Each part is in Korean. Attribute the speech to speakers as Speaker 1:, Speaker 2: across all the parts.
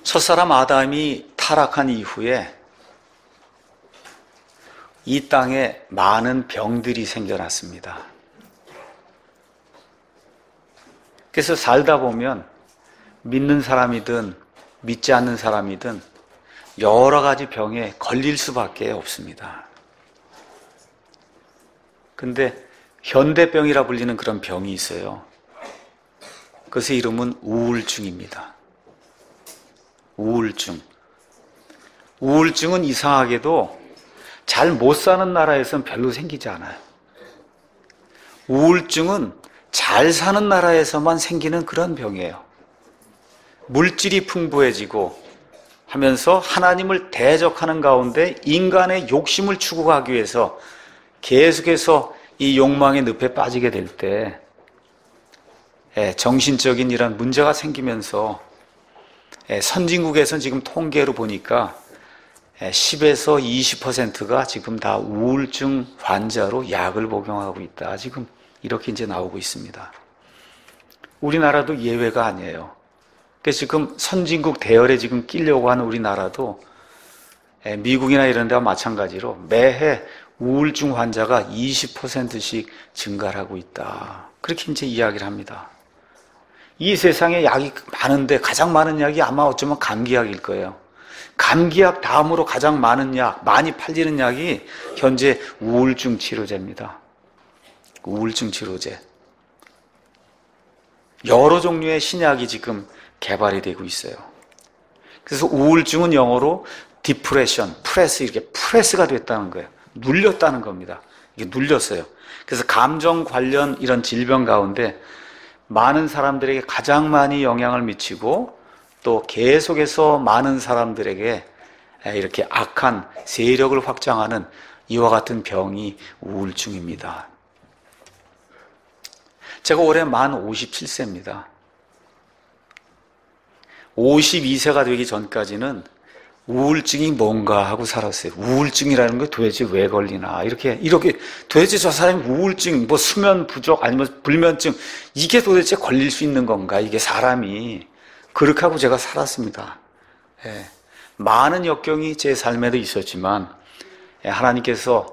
Speaker 1: 첫사람 아담이 타락한 이후에 이 땅에 많은 병들이 생겨났습니다. 그래서 살다 보면 믿는 사람이든 믿지 않는 사람이든 여러 가지 병에 걸릴 수밖에 없습니다. 근데 현대병이라 불리는 그런 병이 있어요. 그것의 이름은 우울증입니다. 우울증은 이상하게도 잘 못 사는 나라에서는 별로 생기지 않아요. 우울증은 잘 사는 나라에서만 생기는 그런 병이에요. 물질이 풍부해지고 하면서 하나님을 대적하는 가운데 인간의 욕심을 추구하기 위해서 계속해서 이 욕망의 늪에 빠지게 될 때 정신적인 이런 문제가 생기면서 선진국에서는 지금 통계로 보니까 10에서 20%가 지금 다 우울증 환자로 약을 복용하고 있다. 지금 이렇게 이제 나오고 있습니다. 우리나라도 예외가 아니에요. 그래서 지금 선진국 대열에 지금 끼려고 하는 우리나라도 미국이나 이런 데와 마찬가지로 매해 우울증 환자가 20%씩 증가를 하고 있다. 그렇게 이제 이야기를 합니다. 이 세상에 약이 많은데 가장 많은 약이 아마 어쩌면 감기약일 거예요. 감기약 다음으로 가장 많은 약, 많이 팔리는 약이 현재 우울증 치료제입니다. 우울증 치료제. 여러 종류의 신약이 지금 개발이 되고 있어요. 그래서 우울증은 영어로 디프레션, 이렇게 프레스가 됐다는 거예요. 눌렸다는 겁니다. 이게 눌렸어요. 그래서 감정 관련 이런 질병 가운데 많은 사람들에게 가장 많이 영향을 미치고 또 계속해서 많은 사람들에게 이렇게 악한 세력을 확장하는 이와 같은 병이 우울증입니다. 제가 올해 만 57세입니다. 52세가 되기 전까지는 우울증이 뭔가 하고 살았어요. 우울증이라는 게 도대체 왜 걸리나. 이렇게 도대체 저 사람이 우울증, 뭐 수면 부족, 아니면 불면증, 이게 도대체 걸릴 수 있는 건가. 이게 사람이. 그렇게 하고 제가 살았습니다. 많은 역경이 제 삶에도 있었지만, 하나님께서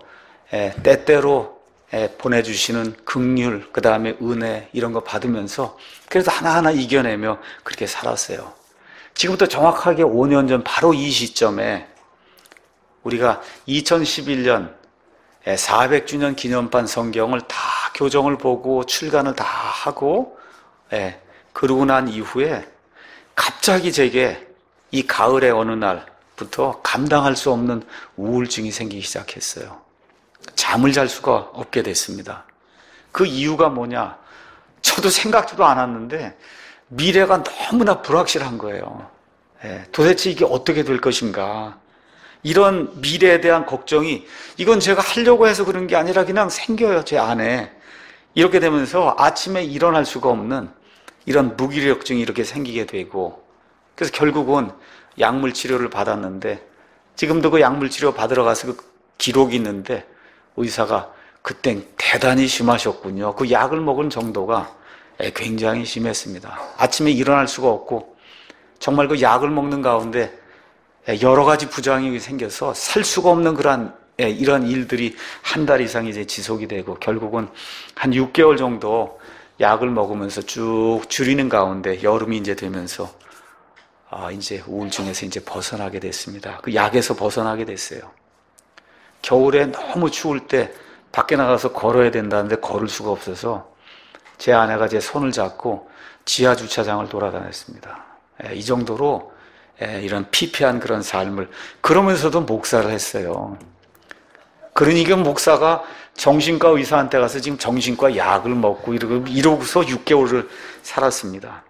Speaker 1: 때때로 보내주시는 긍휼, 그 다음에 은혜, 이런 거 받으면서 그래도 하나하나 이겨내며 그렇게 살았어요. 지금부터 정확하게 5년 전 바로 이 시점에 우리가 2011년 400주년 기념판 성경을 다 교정을 보고 출간을 다 하고 그러고 난 이후에 갑자기 제게 이 가을의 어느 날부터 감당할 수 없는 우울증이 생기기 시작했어요. 잠을 잘 수가 없게 됐습니다. 그 이유가 뭐냐? 저도 생각지도 않았는데 미래가 너무나 불확실한 거예요. 도대체 이게 어떻게 될 것인가. 이런 미래에 대한 걱정이 이건 제가 하려고 해서 그런 게 아니라 그냥 생겨요, 제 안에. 이렇게 되면서 아침에 일어날 수가 없는 이런 무기력증이 이렇게 생기게 되고 그래서 결국은 약물 치료를 받았는데 지금도 그 약물 치료 받으러 가서 그 기록이 있는데 의사가 그땐 대단히 심하셨군요. 그 약을 먹은 정도가 굉장히 심했습니다. 아침에 일어날 수가 없고 정말 그 약을 먹는 가운데 여러 가지 부작용이 생겨서 살 수가 없는 이런 일들이 한 달 이상 이제 지속이 되고 결국은 한 6개월 정도 약을 먹으면서 쭉 줄이는 가운데 여름이 이제 되면서 이제 우울증에서 이제 벗어나게 됐습니다. 그 약에서 벗어나게 됐어요. 겨울에 너무 추울 때 밖에 나가서 걸어야 된다는데 걸을 수가 없어서 제 아내가 제 손을 잡고 지하 주차장을 돌아다녔습니다. 이 정도로 이런 피폐한 그런 삶을 그러면서도 목사를 했어요. 그러니까 목사가 정신과 의사한테 가서 지금 정신과 약을 먹고 이러고서 6개월을 살았습니다.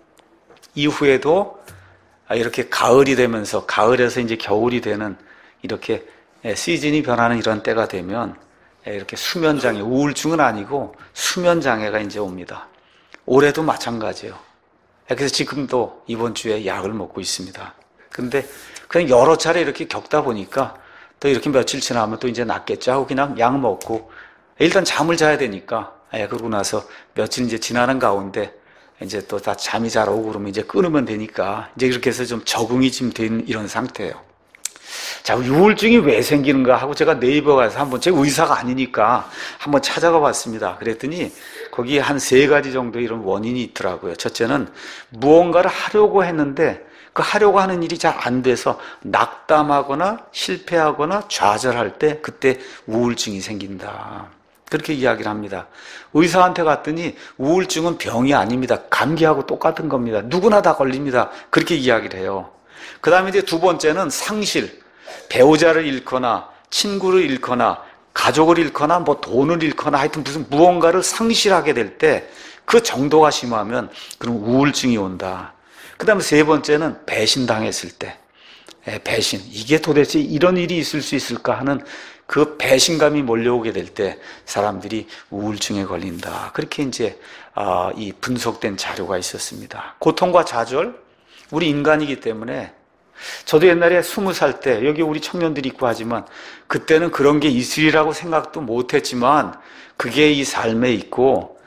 Speaker 1: 이후에도 이렇게 가을이 되면서 가을에서 이제 겨울이 되는 이렇게 시즌이 변하는 이런 때가 되면 이렇게 수면장애, 우울증은 아니고 수면장애가 이제 옵니다. 올해도 마찬가지예요. 그래서 지금도 이번 주에 약을 먹고 있습니다. 근데 그냥 여러 차례 이렇게 겪다 보니까 또 이렇게 며칠 지나면 또 이제 낫겠죠 하고 그냥 약 먹고 일단 잠을 자야 되니까 그러고 나서 며칠 이제 지나는 가운데 이제 또 다 잠이 잘 오고 그러면 이제 끊으면 되니까 이제 이렇게 해서 좀 적응이 좀 된 이런 상태예요. 자, 우울증이 왜 생기는가 하고 제가 네이버 가서 한번, 제가 의사가 아니니까 한번 찾아가 봤습니다. 그랬더니 거기에 한 3가지 정도 이런 원인이 있더라고요. 첫째는 무언가를 하려고 했는데 그 하려고 하는 일이 잘 안 돼서 낙담하거나 실패하거나 좌절할 때 그때 우울증이 생긴다. 그렇게 이야기를 합니다. 의사한테 갔더니 우울증은 병이 아닙니다. 감기하고 똑같은 겁니다. 누구나 다 걸립니다. 그렇게 이야기를 해요. 그 다음에 이제 2번째는 상실. 배우자를 잃거나 친구를 잃거나 가족을 잃거나 뭐 돈을 잃거나 하여튼 무슨 무언가를 상실하게 될 때 그 정도가 심하면 그럼 우울증이 온다. 그 다음에 3번째는 배신당했을 때. 배신. 이게 도대체 이런 일이 있을 수 있을까 하는 그 배신감이 몰려오게 될 때 사람들이 우울증에 걸린다. 그렇게 이제 이 분석된 자료가 있었습니다. 고통과 좌절, 우리 인간이기 때문에 저도 옛날에 20살 때 여기 우리 청년들이 있고 하지만 그때는 그런 게 있으리라고 생각도 못했지만 그게 이 삶에 있고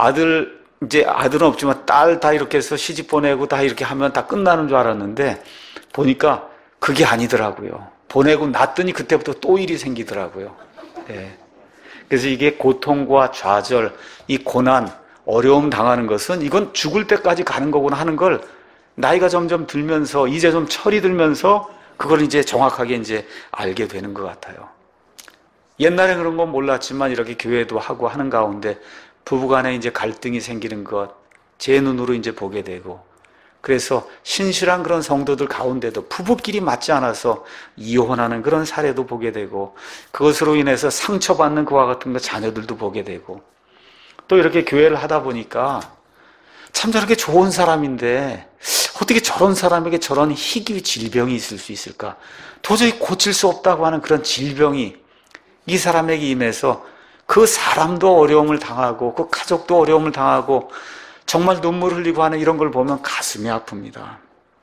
Speaker 1: 이제 아들은 없지만 딸 다 이렇게 해서 시집 보내고 다 이렇게 하면 다 끝나는 줄 알았는데 보니까 그게 아니더라고요. 보내고 났더니 그때부터 또 일이 생기더라고요. 네. 그래서 이게 고통과 좌절, 이 고난, 어려움 당하는 것은 이건 죽을 때까지 가는 거구나 하는 걸 나이가 점점 들면서 이제 좀 철이 들면서 그걸 이제 정확하게 이제 알게 되는 것 같아요. 옛날에 그런 건 몰랐지만 이렇게 교회도 하고 하는 가운데 부부간에 이제 갈등이 생기는 것 제 눈으로 이제 보게 되고 그래서 신실한 그런 성도들 가운데도 부부끼리 맞지 않아서 이혼하는 그런 사례도 보게 되고 그것으로 인해서 상처받는 그와 같은 거 자녀들도 보게 되고 또 이렇게 교회를 하다 보니까 참 저렇게 좋은 사람인데 어떻게 저런 사람에게 저런 희귀 질병이 있을 수 있을까? 도저히 고칠 수 없다고 하는 그런 질병이 이 사람에게 임해서 그 사람도 어려움을 당하고 그 가족도 어려움을 당하고 정말 눈물 흘리고 하는 이런 걸 보면 가슴이 아픕니다.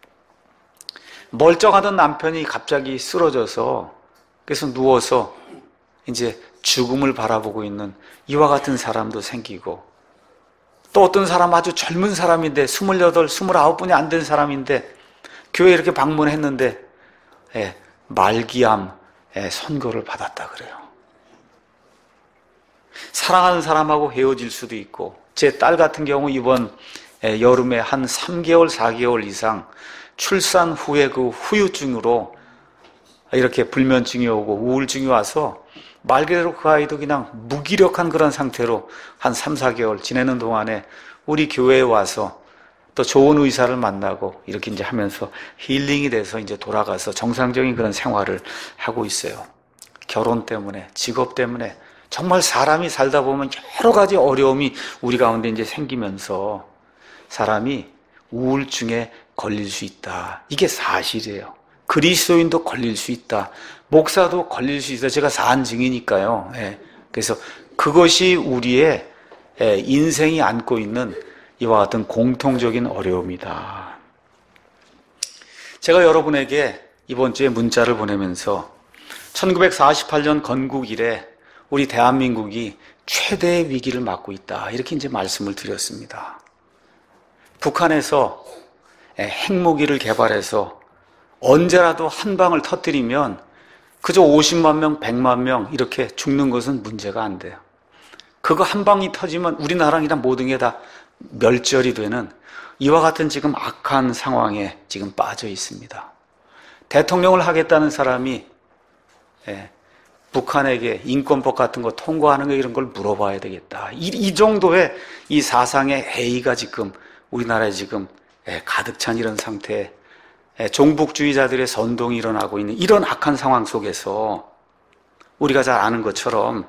Speaker 1: 멀쩡하던 남편이 갑자기 쓰러져서 그래서 누워서 이제 죽음을 바라보고 있는 이와 같은 사람도 생기고 또 어떤 사람 아주 젊은 사람인데 28, 29분이 안 된 사람인데 교회에 이렇게 방문했는데 말기암 선고를 받았다 그래요. 사랑하는 사람하고 헤어질 수도 있고 제 딸 같은 경우 이번 여름에 한 3개월, 4개월 이상 출산 후에 그 후유증으로 이렇게 불면증이 오고 우울증이 와서 말 그대로 그 아이도 그냥 무기력한 그런 상태로 한 3, 4개월 지내는 동안에 우리 교회에 와서 또 좋은 의사를 만나고 이렇게 이제 하면서 힐링이 돼서 이제 돌아가서 정상적인 그런 생활을 하고 있어요. 결혼 때문에, 직업 때문에 정말 사람이 살다 보면 여러 가지 어려움이 우리 가운데 이제 생기면서 사람이 우울증에 걸릴 수 있다. 이게 사실이에요. 그리스도인도 걸릴 수 있다. 목사도 걸릴 수 있어요. 제가 사한 증이니까요. 그래서 그것이 우리의 인생이 안고 있는 이와 같은 공통적인 어려움이다. 제가 여러분에게 이번 주에 문자를 보내면서 1948년 건국 이래 우리 대한민국이 최대의 위기를 맞고 있다. 이렇게 이제 말씀을 드렸습니다. 북한에서 핵무기를 개발해서 언제라도 한 방을 터뜨리면 그저 50만 명, 100만 명 이렇게 죽는 것은 문제가 안 돼요. 그거 한 방이 터지면 우리나라랑 모든 게 다 멸절이 되는 이와 같은 지금 악한 상황에 지금 빠져 있습니다. 대통령을 하겠다는 사람이 북한에게 인권법 같은 거 통과하는 거 이런 걸 물어봐야 되겠다. 이 정도의 이 사상의 해이가 지금 우리나라에 지금 가득 찬 이런 상태에 종북주의자들의 선동이 일어나고 있는 이런 악한 상황 속에서 우리가 잘 아는 것처럼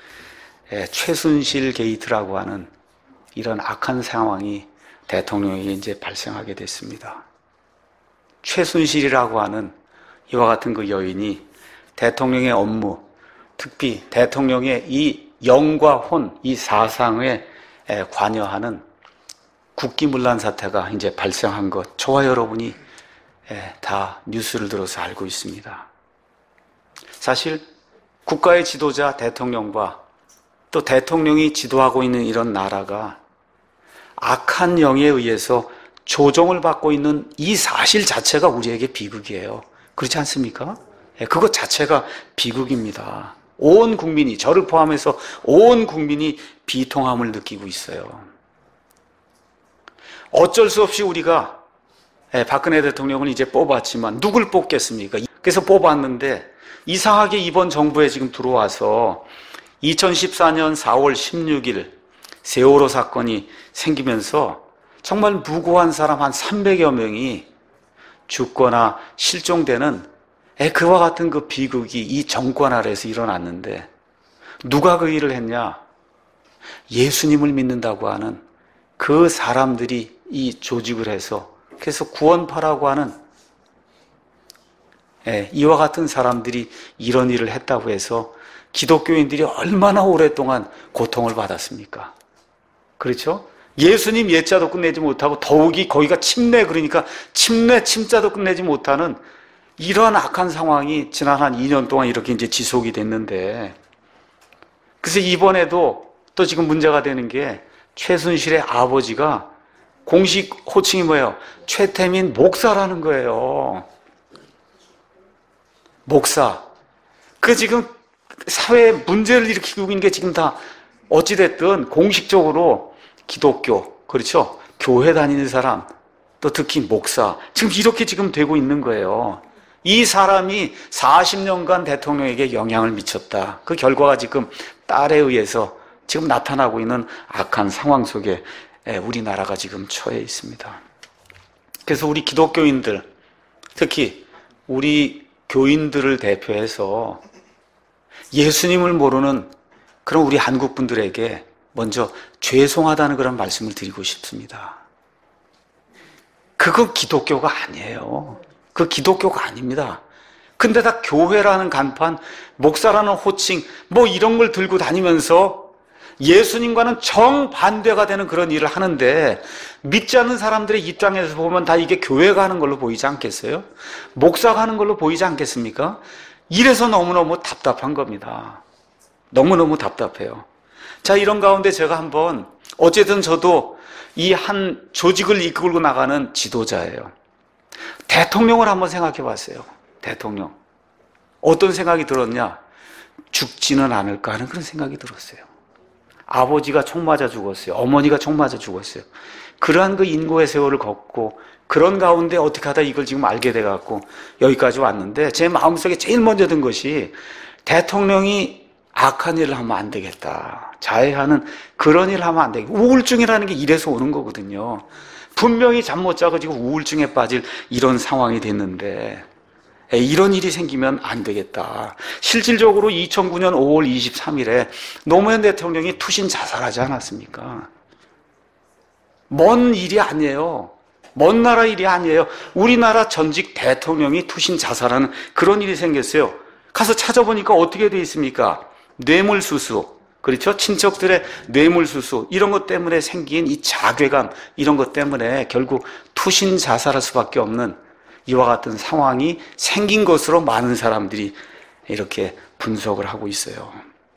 Speaker 1: 최순실 게이트라고 하는 이런 악한 상황이 대통령에게 이제 발생하게 됐습니다. 최순실이라고 하는 이와 같은 그 여인이 대통령의 업무, 특히 대통령의 이 영과 혼, 이 사상에 관여하는 국기문란 사태가 이제 발생한 것, 저와 여러분이 다 뉴스를 들어서 알고 있습니다. 사실 국가의 지도자 대통령과 또 대통령이 지도하고 있는 이런 나라가 악한 영에 의해서 조종을 받고 있는 이 사실 자체가 우리에게 비극이에요. 그렇지 않습니까? 그것 자체가 비극입니다. 온 국민이, 저를 포함해서 온 국민이 비통함을 느끼고 있어요. 어쩔 수 없이 우리가 박근혜 대통령을 이제 뽑았지만 누굴 뽑겠습니까? 그래서 뽑았는데 이상하게 이번 정부에 지금 들어와서 2014년 4월 16일 세월호 사건이 생기면서 정말 무고한 사람 한 300여 명이 죽거나 실종되는 그와 같은 그 비극이 이 정권 아래에서 일어났는데 누가 그 일을 했냐? 예수님을 믿는다고 하는 그 사람들이 이 조직을 해서 그래서 구원파라고 하는 이와 같은 사람들이 이런 일을 했다고 해서 기독교인들이 얼마나 오랫동안 고통을 받았습니까? 그렇죠? 예수님 예자도 끝내지 못하고 더욱이 거기가 침례, 그러니까 침자도 끝내지 못하는 이러한 악한 상황이 지난 한 2년 동안 이렇게 이제 지속이 됐는데, 그래서 이번에도 또 지금 문제가 되는 게 최순실의 아버지가 공식 호칭이 뭐예요? 최태민 목사라는 거예요. 목사. 그 지금 사회에 문제를 일으키고 있는 게 지금 다 어찌됐든 공식적으로 기독교, 그렇죠? 교회 다니는 사람, 또 특히 목사. 지금 이렇게 지금 되고 있는 거예요. 이 사람이 40년간 대통령에게 영향을 미쳤다. 그 결과가 지금 딸에 의해서 지금 나타나고 있는 악한 상황 속에 우리나라가 지금 처해 있습니다. 그래서 우리 기독교인들, 특히 우리 교인들을 대표해서 예수님을 모르는 그런 우리 한국 분들에게 먼저 죄송하다는 그런 말씀을 드리고 싶습니다. 그건 기독교가 아니에요. 그 기독교가 아닙니다. 근데 다 교회라는 간판, 목사라는 호칭, 뭐 이런 걸 들고 다니면서 예수님과는 정반대가 되는 그런 일을 하는데, 믿지 않는 사람들의 입장에서 보면 다 이게 교회가 하는 걸로 보이지 않겠어요? 목사가 하는 걸로 보이지 않겠습니까? 이래서 너무너무 답답한 겁니다. 너무너무 답답해요. 자, 이런 가운데 제가 한번, 어쨌든 저도 이 한 조직을 이끌고 나가는 지도자예요. 대통령을 한번 생각해 봤어요. 대통령. 어떤 생각이 들었냐? 죽지는 않을까 하는 그런 생각이 들었어요. 아버지가 총 맞아 죽었어요. 어머니가 총 맞아 죽었어요. 그러한 그 인고의 세월을 걷고 그런 가운데 어떻게 하다 이걸 지금 알게 돼갖고 여기까지 왔는데, 제 마음속에 제일 먼저 든 것이 대통령이 악한 일을 하면 안 되겠다. 자해하는 그런 일을 하면 안 되겠다. 우울증이라는 게 이래서 오는 거거든요. 분명히 잠 못 자고 지금 우울증에 빠질 이런 상황이 됐는데 이런 일이 생기면 안 되겠다. 실질적으로 2009년 5월 23일에 노무현 대통령이 투신 자살하지 않았습니까? 먼 일이 아니에요. 먼 나라 일이 아니에요. 우리나라 전직 대통령이 투신 자살하는 그런 일이 생겼어요. 가서 찾아보니까 어떻게 돼 있습니까? 뇌물수수, 그렇죠? 친척들의 뇌물수수, 이런 것 때문에 생긴 이 자괴감, 이런 것 때문에 결국 투신 자살할 수밖에 없는 이와 같은 상황이 생긴 것으로 많은 사람들이 이렇게 분석을 하고 있어요.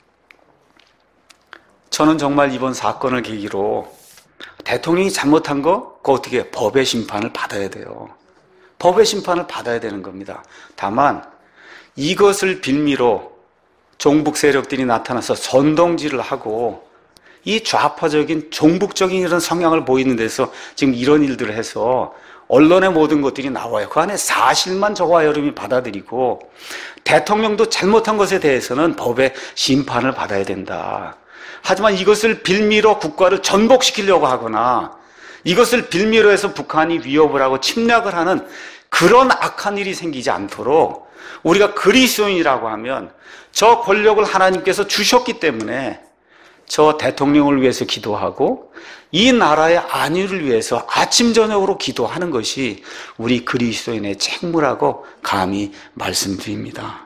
Speaker 1: 저는 정말 이번 사건을 계기로 대통령이 잘못한 거, 그거 어떻게 해요? 법의 심판을 받아야 돼요. 법의 심판을 받아야 되는 겁니다. 다만 이것을 빌미로 종북 세력들이 나타나서 선동질을 하고 이 좌파적인 종북적인 이런 성향을 보이는 데서 지금 이런 일들을 해서 언론의 모든 것들이 나와요. 그 안에 사실만 저와 여러분이 받아들이고 대통령도 잘못한 것에 대해서는 법의 심판을 받아야 된다. 하지만 이것을 빌미로 국가를 전복시키려고 하거나 이것을 빌미로 해서 북한이 위협을 하고 침략을 하는 그런 악한 일이 생기지 않도록 우리가 그리스도인이라고 하면 저 권력을 하나님께서 주셨기 때문에 저 대통령을 위해서 기도하고 이 나라의 안위를 위해서 아침 저녁으로 기도하는 것이 우리 그리스도인의 책무라고 감히 말씀드립니다.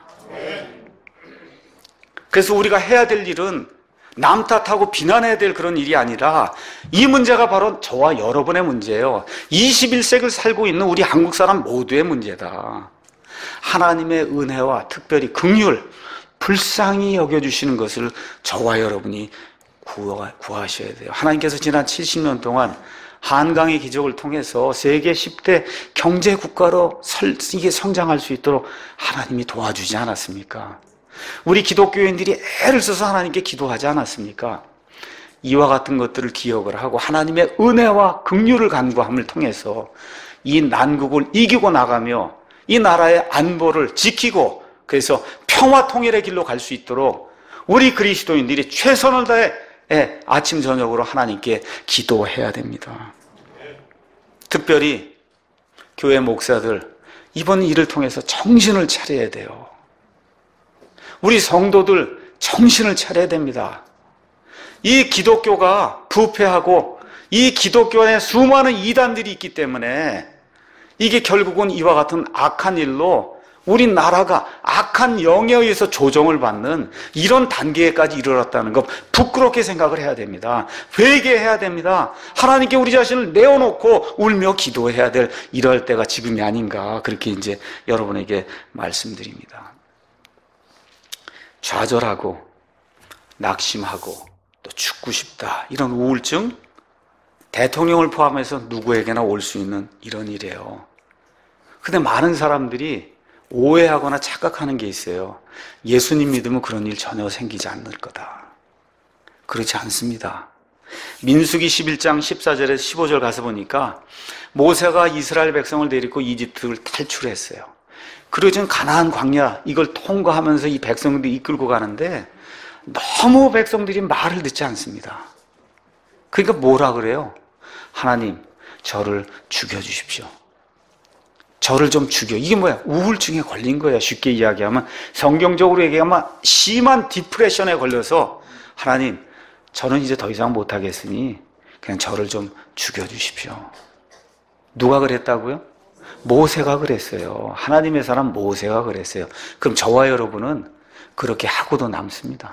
Speaker 1: 그래서 우리가 해야 될 일은 남 탓하고 비난해야 될 그런 일이 아니라 이 문제가 바로 저와 여러분의 문제예요. 21세기를 살고 있는 우리 한국 사람 모두의 문제다. 하나님의 은혜와 특별히 긍휼, 불쌍히 여겨주시는 것을 저와 여러분이 구하셔야 돼요. 하나님께서 지난 70년 동안 한강의 기적을 통해서 세계 10대 경제 국가로 이게 성장할 수 있도록 하나님이 도와주지 않았습니까? 우리 기독교인들이 애를 써서 하나님께 기도하지 않았습니까? 이와 같은 것들을 기억을 하고 하나님의 은혜와 긍휼을 간구함을 통해서 이 난국을 이기고 나가며 이 나라의 안보를 지키고 그래서 평화 통일의 길로 갈 수 있도록 우리 그리스도인들이 최선을 다해 아침 저녁으로 하나님께 기도해야 됩니다. 특별히 교회 목사들 이번 일을 통해서 정신을 차려야 돼요. 우리 성도들 정신을 차려야 됩니다. 이 기독교가 부패하고 이 기독교 안에 수많은 이단들이 있기 때문에 이게 결국은 이와 같은 악한 일로 우리나라가 악한 영에 의해서 조정을 받는 이런 단계까지 이르렀다는 것 부끄럽게 생각을 해야 됩니다. 회개해야 됩니다. 하나님께 우리 자신을 내어놓고 울며 기도해야 될 이럴 때가 지금이 아닌가 그렇게 이제 여러분에게 말씀드립니다. 좌절하고 낙심하고 또 죽고 싶다 이런 우울증 대통령을 포함해서 누구에게나 올 수 있는 이런 일이에요. 근데 많은 사람들이 오해하거나 착각하는 게 있어요. 예수님 믿으면 그런 일 전혀 생기지 않을 거다. 그렇지 않습니다. 민수기 11장 14절에서 15절 가서 보니까 모세가 이스라엘 백성을 데리고 이집트를 탈출했어요. 그리고 지금 가나안 광야 이걸 통과하면서 이 백성들이 이끌고 가는데 너무 백성들이 말을 듣지 않습니다. 그러니까 뭐라 그래요? 하나님 저를 죽여주십시오. 저를 좀 죽여. 이게 뭐야? 우울증에 걸린 거야. 쉽게 이야기하면 성경적으로 얘기하면 심한 디프레션에 걸려서 하나님 저는 이제 더 이상 못하겠으니 그냥 저를 좀 죽여주십시오. 누가 그랬다고요? 모세가 그랬어요. 하나님의 사람 모세가 그랬어요. 그럼 저와 여러분은 그렇게 하고도 남습니다.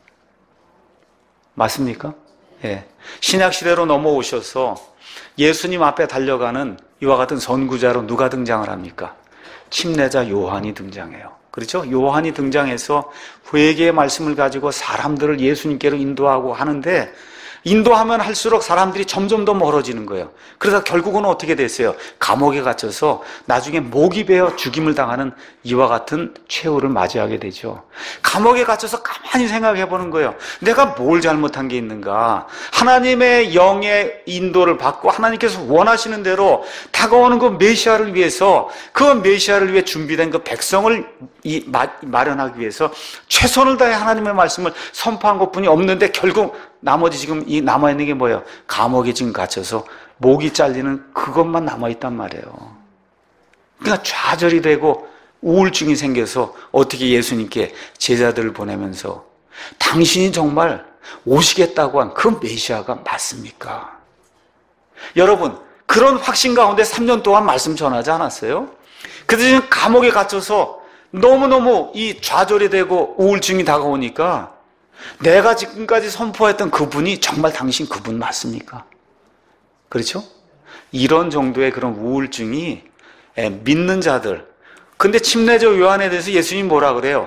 Speaker 1: 맞습니까? 예. 신약시대로 넘어오셔서 예수님 앞에 달려가는 이와 같은 선구자로 누가 등장을 합니까? 침례자 요한이 등장해요. 그렇죠? 요한이 등장해서 회개의 말씀을 가지고 사람들을 예수님께로 인도하고 하는데 인도하면 할수록 사람들이 점점 더 멀어지는 거예요. 그러다 결국은 어떻게 됐어요? 감옥에 갇혀서 나중에 목이 베어 죽임을 당하는 이와 같은 최후를 맞이하게 되죠. 감옥에 갇혀서 가만히 생각해 보는 거예요. 내가 뭘 잘못한 게 있는가? 하나님의 영의 인도를 받고 하나님께서 원하시는 대로 다가오는 그 메시아를 위해서 그 메시아를 위해 준비된 그 백성을 마련하기 위해서 최선을 다해 하나님의 말씀을 선포한 것뿐이 없는데 결국 나머지 지금 이 남아있는 게 뭐예요? 감옥에 지금 갇혀서 목이 잘리는 그것만 남아있단 말이에요. 그러니까 좌절이 되고 우울증이 생겨서 어떻게 예수님께 제자들을 보내면서 당신이 정말 오시겠다고 한 그 메시아가 맞습니까? 여러분 그런 확신 가운데 3년 동안 말씀 전하지 않았어요? 그래서 지금 감옥에 갇혀서 너무너무 이 좌절이 되고 우울증이 다가오니까 내가 지금까지 선포했던 그분이 정말 당신 그분 맞습니까? 그렇죠? 이런 정도의 그런 우울증이 믿는 자들. 근데 침례자 요한에 대해서 예수님이 뭐라 그래요?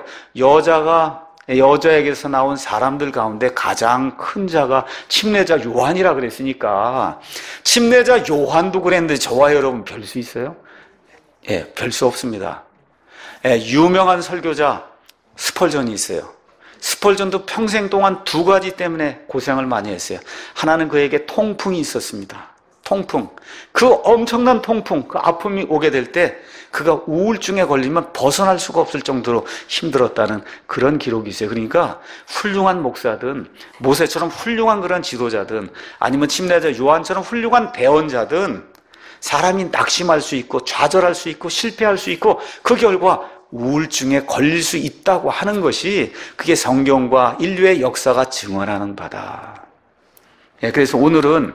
Speaker 1: 여자에게서 나온 사람들 가운데 가장 큰 자가 침례자 요한이라 그랬으니까 침례자 요한도 그랬는데 저와 여러분 별 수 있어요? 예, 별 수 없습니다. 유명한 설교자 스펄전이 있어요. 스펄전도 평생 동안 두 가지 때문에 고생을 많이 했어요. 하나는 그에게 통풍이 있었습니다. 통풍. 그 엄청난 통풍, 그 아픔이 오게 될 때 그가 우울증에 걸리면 벗어날 수가 없을 정도로 힘들었다는 그런 기록이 있어요. 그러니까 훌륭한 목사든 모세처럼 훌륭한 그런 지도자든 아니면 침례자 요한처럼 훌륭한 대언자든 사람이 낙심할 수 있고 좌절할 수 있고 실패할 수 있고 그 결과 우울증에 걸릴 수 있다고 하는 것이 그게 성경과 인류의 역사가 증언하는 바다. 그래서 오늘은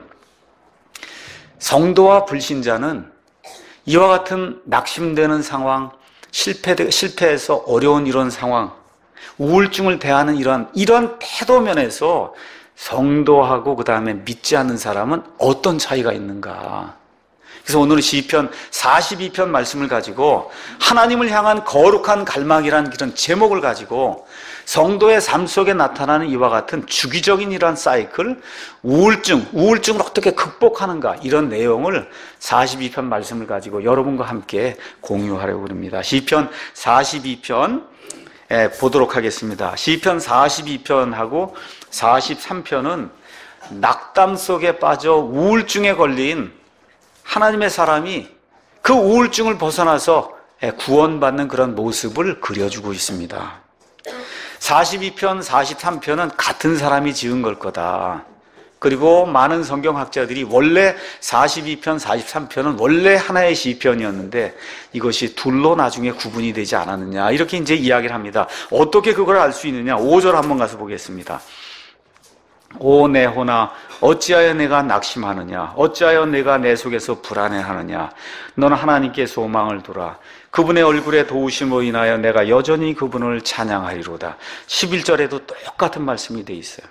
Speaker 1: 성도와 불신자는 이와 같은 낙심되는 상황, 실패해서 어려운 이런 상황, 우울증을 대하는 이런 태도면에서 성도하고 그 다음에 믿지 않는 사람은 어떤 차이가 있는가? 그래서 오늘은 시편 42편 말씀을 가지고 하나님을 향한 거룩한 갈망이라는 이런 제목을 가지고 성도의 삶 속에 나타나는 이와 같은 주기적인 이러한 사이클, 우울증을 어떻게 극복하는가, 이런 내용을 42편 말씀을 가지고 여러분과 함께 공유하려고 합니다. 시편 42편 보도록 하겠습니다. 시편 42편하고 43편은 낙담 속에 빠져 우울증에 걸린 하나님의 사람이 그 우울증을 벗어나서 구원받는 그런 모습을 그려주고 있습니다. 42편, 43편은 같은 사람이 지은 걸 거다. 그리고 많은 성경학자들이 원래 42편, 43편은 원래 하나의 시편이었는데 이것이 둘로 나중에 구분이 되지 않았느냐, 이렇게 이제 이야기를 합니다. 어떻게 그걸 알 수 있느냐? 5절 한번 가서 보겠습니다. 오 내 혼아, 어찌하여 내가 낙심하느냐? 어찌하여 내가 내 속에서 불안해하느냐? 너는 하나님께 소망을 두라. 그분의 얼굴에 도우심으로 인하여 내가 여전히 그분을 찬양하리로다. 11절에도 똑같은 말씀이 돼 있어요.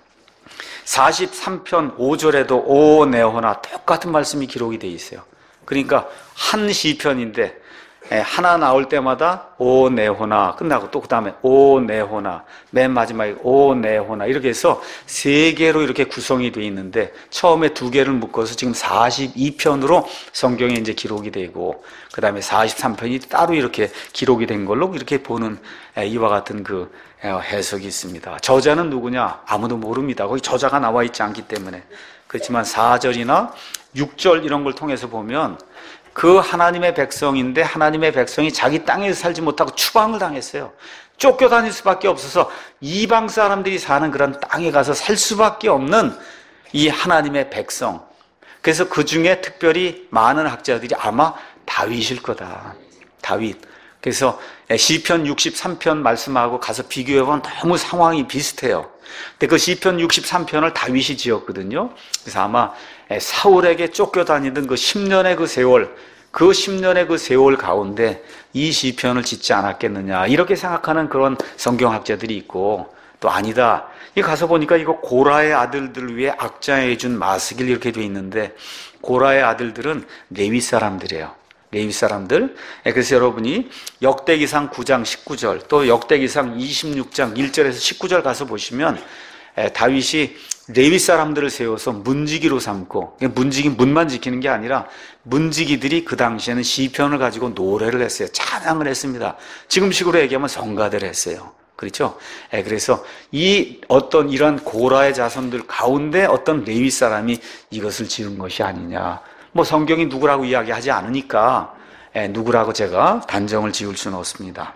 Speaker 1: 43편 5절에도 오 내 혼아, 똑같은 말씀이 기록이 돼 있어요. 그러니까 한 시편인데 하나 나올 때마다 오 내 혼아 끝나고 또 그 다음에 오 내 혼아, 맨 마지막에 오 내 혼아, 이렇게 해서 3개로 이렇게 구성이 되어 있는데 처음에 2개를 묶어서 지금 42편으로 성경에 이제 기록이 되고 그 다음에 43편이 따로 이렇게 기록이 된 걸로 이렇게 보는 이와 같은 그 해석이 있습니다. 저자는 누구냐? 아무도 모릅니다. 거기 저자가 나와 있지 않기 때문에. 그렇지만 4절이나 6절 이런 걸 통해서 보면 그 하나님의 백성인데 하나님의 백성이 자기 땅에서 살지 못하고 추방을 당했어요. 쫓겨다닐 수밖에 없어서 이방 사람들이 사는 그런 땅에 가서 살 수밖에 없는 이 하나님의 백성. 그래서 그 중에 특별히 많은 학자들이 아마 다윗일 거다. 다윗. 그래서 시편 63편 말씀하고 가서 비교해보면 너무 상황이 비슷해요. 근데 그 시편 63편을 다윗이 지었거든요. 그래서 아마 사울에게 쫓겨다니던 그 10년의 그 세월, 그 10년의 그 세월 가운데 이 시편을 짓지 않았겠느냐, 이렇게 생각하는 그런 성경학자들이 있고, 또 아니다, 이 가서 보니까 이거 고라의 아들들을 위해 악장해 준 마스길 이렇게 돼 있는데 고라의 아들들은 레위 사람들이에요. 레위 사람들. 그래서 여러분이 역대기상 9장 19절 또 역대기상 26장 1절에서 19절 가서 보시면 다윗이 레위 사람들을 세워서 문지기로 삼고, 문지기 문만 지키는 게 아니라 문지기들이 그 당시에는 시편을 가지고 노래를 했어요. 찬양을 했습니다. 지금식으로 얘기하면 성가대를 했어요. 그렇죠? 그래서 이 어떤 이런 고라의 자손들 가운데 어떤 레위 사람이 이것을 지은 것이 아니냐. 뭐 성경이 누구라고 이야기하지 않으니까 누구라고 제가 단정을 지을 수는 없습니다.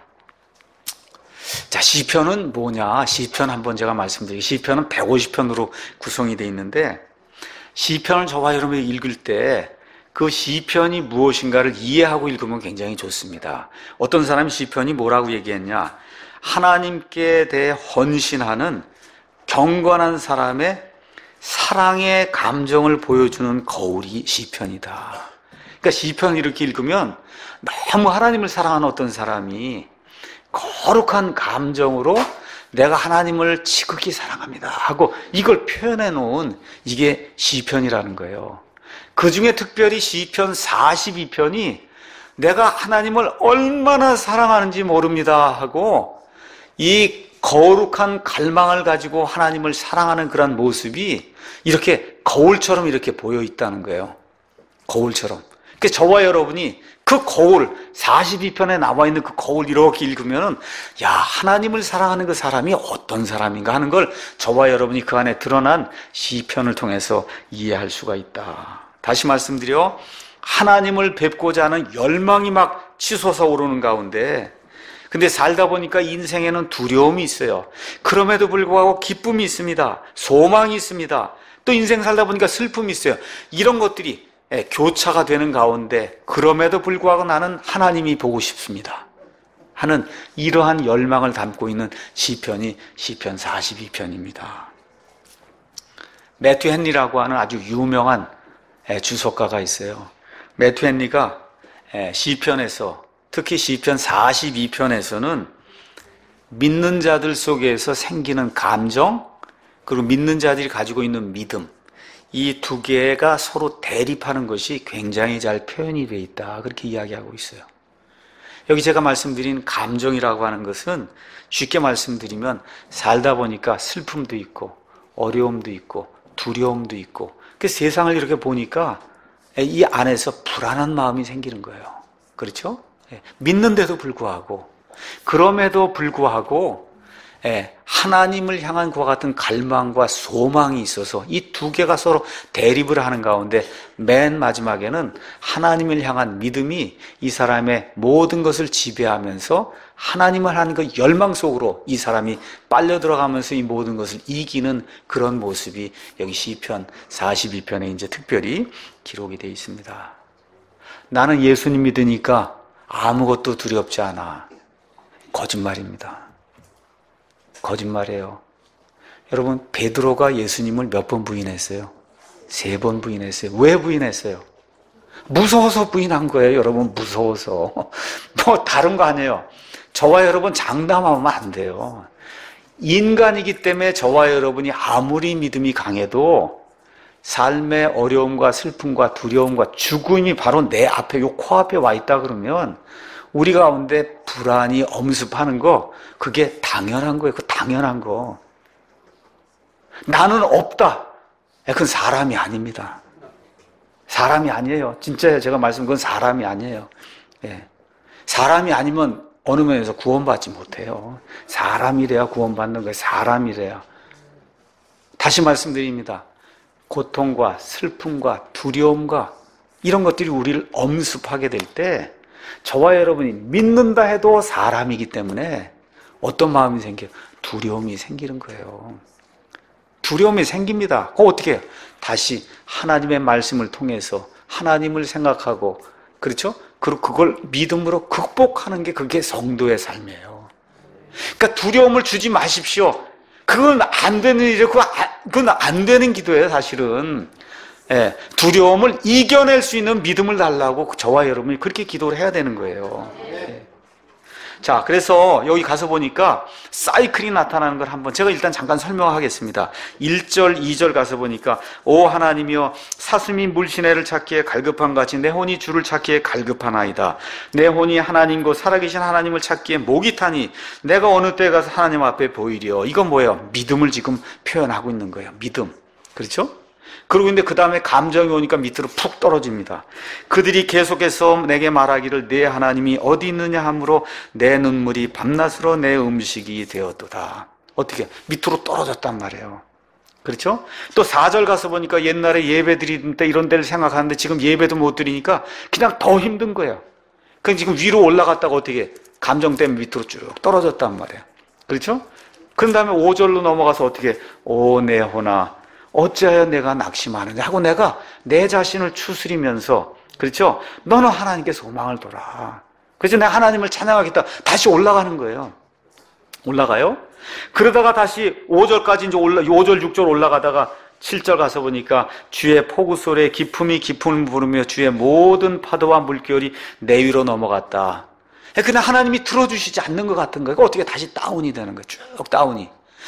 Speaker 1: 자, 시편은 뭐냐? 시편 한번 제가 말씀드릴게요. 시편은 150편으로 구성이 되어 있는데 시편을 저와 여러분이 읽을 때 그 시편이 무엇인가를 이해하고 읽으면 굉장히 좋습니다. 어떤 사람이 시편이 뭐라고 얘기했냐? 하나님께 대해 헌신하는 경건한 사람의 사랑의 감정을 보여주는 거울이 시편이다. 그러니까 시편을 이렇게 읽으면 너무 하나님을 사랑하는 어떤 사람이 거룩한 감정으로 내가 하나님을 지극히 사랑합니다 하고 이걸 표현해 놓은 이게 시편이라는 거예요. 그 중에 특별히 시편 42편이 내가 하나님을 얼마나 사랑하는지 모릅니다 하고 이 거룩한 갈망을 가지고 하나님을 사랑하는 그런 모습이 이렇게 거울처럼 이렇게 보여 있다는 거예요. 거울처럼. 그러니까 저와 여러분이 그 거울, 42편에 나와 있는 그 거울 이렇게 읽으면은, 야, 하나님을 사랑하는 그 사람이 어떤 사람인가 하는 걸 저와 여러분이 그 안에 드러난 시편을 통해서 이해할 수가 있다. 다시 말씀드려, 하나님을 뵙고자 하는 열망이 막 치솟아 오르는 가운데, 근데 살다 보니까 인생에는 두려움이 있어요. 그럼에도 불구하고 기쁨이 있습니다. 소망이 있습니다. 또 인생 살다 보니까 슬픔이 있어요. 이런 것들이 교차가 되는 가운데 그럼에도 불구하고 나는 하나님이 보고 싶습니다 하는 이러한 열망을 담고 있는 시편이 시편 42편입니다. 매튜 헨리라고 하는 아주 유명한 주석가가 있어요. 매튜 헨리가 시편에서, 특히 시편 42편에서는 믿는 자들 속에서 생기는 감정, 그리고 믿는 자들이 가지고 있는 믿음, 이 두 개가 서로 대립하는 것이 굉장히 잘 표현이 되어 있다, 그렇게 이야기하고 있어요. 여기 제가 말씀드린 감정이라고 하는 것은 쉽게 말씀드리면 살다 보니까 슬픔도 있고 어려움도 있고 두려움도 있고 그 세상을 이렇게 보니까 이 안에서 불안한 마음이 생기는 거예요. 그렇죠? 믿는데도 불구하고 그럼에도 불구하고 하나님을 향한 그와 같은 갈망과 소망이 있어서 이 두 개가 서로 대립을 하는 가운데 맨 마지막에는 하나님을 향한 믿음이 이 사람의 모든 것을 지배하면서 하나님을 하는 그 열망 속으로 이 사람이 빨려 들어가면서 이 모든 것을 이기는 그런 모습이 여기 시편 42편에 이제 특별히 기록이 되어 있습니다. 나는 예수님 믿으니까 아무것도 두렵지 않아. 거짓말입니다. 거짓말이에요. 여러분, 베드로가 예수님을 몇 번 부인했어요? 3번 부인했어요. 왜 부인했어요? 무서워서 부인한 거예요, 여러분. 무서워서. 뭐 다른 거 아니에요. 저와 여러분 장담하면 안 돼요. 인간이기 때문에 저와 여러분이 아무리 믿음이 강해도 삶의 어려움과 슬픔과 두려움과 죽음이 바로 내 앞에, 요 코앞에 와 있다 그러면 우리 가운데 불안이 엄습하는 거, 그게 당연한 거예요. 그 당연한 거. 나는 없다. 그건 사람이 아닙니다. 사람이 아니에요. 진짜요. 제가 말씀, 그건 사람이 아니에요. 사람이 아니면 어느 면에서 구원받지 못해요. 사람이래야 구원받는 거예요. 사람이래야. 다시 말씀드립니다. 고통과 슬픔과 두려움과 이런 것들이 우리를 엄습하게 될 때 저와 여러분이 믿는다 해도 사람이기 때문에 어떤 마음이 생겨요? 두려움이 생기는 거예요. 두려움이 생깁니다. 그거 어떻게 해요? 다시 하나님의 말씀을 통해서 하나님을 생각하고, 그렇죠? 그리고 그걸 믿음으로 극복하는 게 그게 성도의 삶이에요. 그러니까 두려움을 주지 마십시오. 그건 안 되는 일이에요. 그건 안 되는 기도예요, 사실은. 두려움을 이겨낼 수 있는 믿음을 달라고 저와 여러분이 그렇게 기도를 해야 되는 거예요. 자, 그래서 여기 가서 보니까 사이클이 나타나는 걸 한번 제가 일단 잠깐 설명하겠습니다. 1절, 2절 가서 보니까 오 하나님이여 사슴이 물시내를 찾기에 갈급한 같이 내 혼이 주를 찾기에 갈급하나이다. 내 혼이 하나님 곧 살아계신 하나님을 찾기에 목이 타니 내가 어느 때에 가서 하나님 앞에 보이리요. 이건 뭐예요? 믿음을 지금 표현하고 있는 거예요. 믿음. 그렇죠? 그리고 근데 그 다음에 감정이 오니까 밑으로 푹 떨어집니다. 그들이 계속해서 내게 말하기를 내 하나님이 어디 있느냐 하므로 내 눈물이 밤낮으로 내 음식이 되었도다. 어떻게? 밑으로 떨어졌단 말이에요. 그렇죠? 또 4절 가서 보니까 옛날에 예배 드리는 때 이런 데를 생각하는데 지금 예배도 못 드리니까 그냥 더 힘든 거예요. 그럼 지금 위로 올라갔다가 어떻게? 감정 때문에 밑으로 쭉 떨어졌단 말이에요. 그렇죠? 그 다음에 5절로 넘어가서 어떻게? 오 내 혼아 어찌하여 내가 낙심하느냐 하고 내가 내 자신을 추스리면서, 그렇죠? 너는 하나님께 소망을 둬라. 그래서 내가 하나님을 찬양하겠다. 다시 올라가는 거예요. 올라가요? 그러다가 다시 5절까지 이제 5절, 6절 올라가다가 7절 가서 보니까 주의 폭우 소리에 기품이 기품을 부르며 주의 모든 파도와 물결이 내 위로 넘어갔다. 그냥 하나님이 들어주시지 않는 것 같은 거예요. 어떻게 다시 다운이 되는 거예요. 쭉 다운이.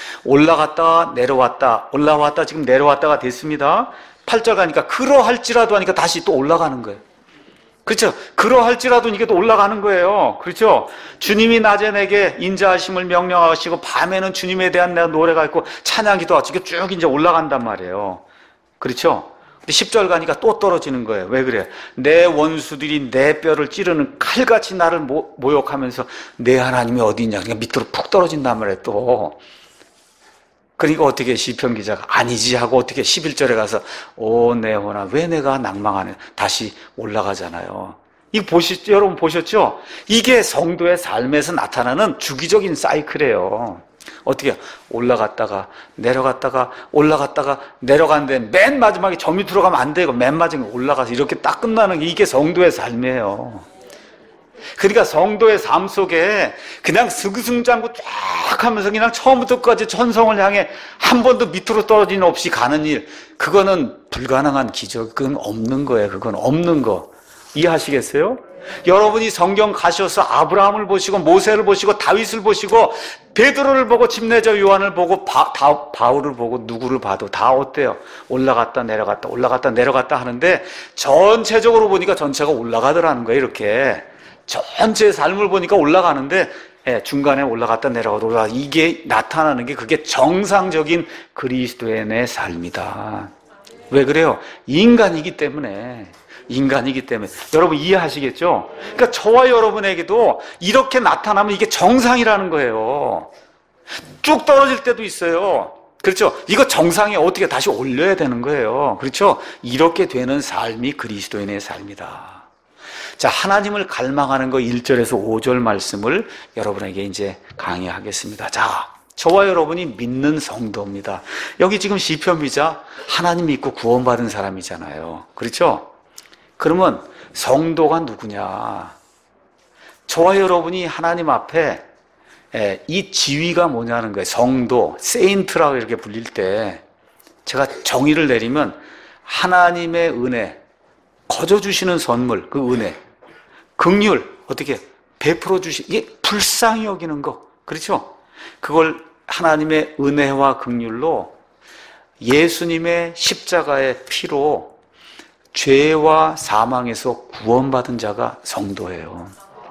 Speaker 1: 올라갔다 내려왔다 올라왔다 지금 내려왔다가 됐습니다. 8절 가니까 그러할지라도 하니까 다시 또 올라가는 거예요. 그렇죠? 그러할지라도 이게 또 올라가는 거예요. 그렇죠? 주님이 낮에 내게 인자하심을 명령하시고 밤에는 주님에 대한 내가 노래가 있고 찬양기도 하고 쭉 이제 올라간단 말이에요. 그렇죠? 근데 10절 가니까 또 떨어지는 거예요. 왜 그래? 내 원수들이 내 뼈를 찌르는 칼같이 나를 모욕하면서 내 하나님이 어디 있냐. 그러니까 밑으로 푹 떨어진단 말이에요. 또 그러니까 어떻게 시편 기자가 아니지 하고 어떻게 11절에 가서 오 내 혼아 왜 내가 낭망하네 다시 올라가잖아요. 이거 여러분 보셨죠? 이게 성도의 삶에서 나타나는 주기적인 사이클이에요. 어떻게 올라갔다가 내려갔다가 올라갔다가 내려갔는데 맨 마지막에 저 밑으로 가면 안 되고 맨 마지막에 올라가서 이렇게 딱 끝나는 게 이게 성도의 삶이에요. 그러니까 성도의 삶 속에 그냥 승승장구 쫙 하면서 그냥 처음부터 끝까지 천성을 향해 한 번도 밑으로 떨어짐 없이 가는 일, 그거는 불가능한 기적. 그건 없는 거예요. 그건 없는 거. 이해하시겠어요? 여러분이 성경 가셔서 아브라함을 보시고 모세를 보시고 다윗을 보시고 베드로를 보고 집내자 요한을 보고 바울을 보고 누구를 봐도 다 어때요? 올라갔다 내려갔다 올라갔다 내려갔다 하는데 전체적으로 보니까 전체가 올라가더라는 거예요. 이렇게 전체 삶을 보니까 올라가는데 중간에 올라갔다 내려가다 올라가 이게 나타나는 게 그게 정상적인 그리스도인의 삶이다. 왜 그래요? 인간이기 때문에. 여러분 이해하시겠죠? 그러니까 저와 여러분에게도 이렇게 나타나면 이게 정상이라는 거예요. 쭉 떨어질 때도 있어요. 그렇죠? 이거 정상에 어떻게 다시 올려야 되는 거예요. 그렇죠? 이렇게 되는 삶이 그리스도인의 삶이다. 자, 하나님을 갈망하는 거 1절에서 5절 말씀을 여러분에게 이제 강의하겠습니다. 자, 저와 여러분이 믿는 성도입니다. 여기 지금 시편 기자 하나님 믿고 구원받은 사람이잖아요. 그렇죠? 그러면 성도가 누구냐? 저와 여러분이 하나님 앞에 이 지위가 뭐냐는 거예요. 성도, 세인트라고 이렇게 불릴 때 제가 정의를 내리면 하나님의 은혜, 거저 주시는 선물, 그 은혜, 긍휼, 어떻게 베풀어 이게 불쌍히 여기는 거, 그렇죠? 그걸 하나님의 은혜와 긍휼로 예수님의 십자가의 피로 죄와 사망에서 구원받은 자가 성도예요.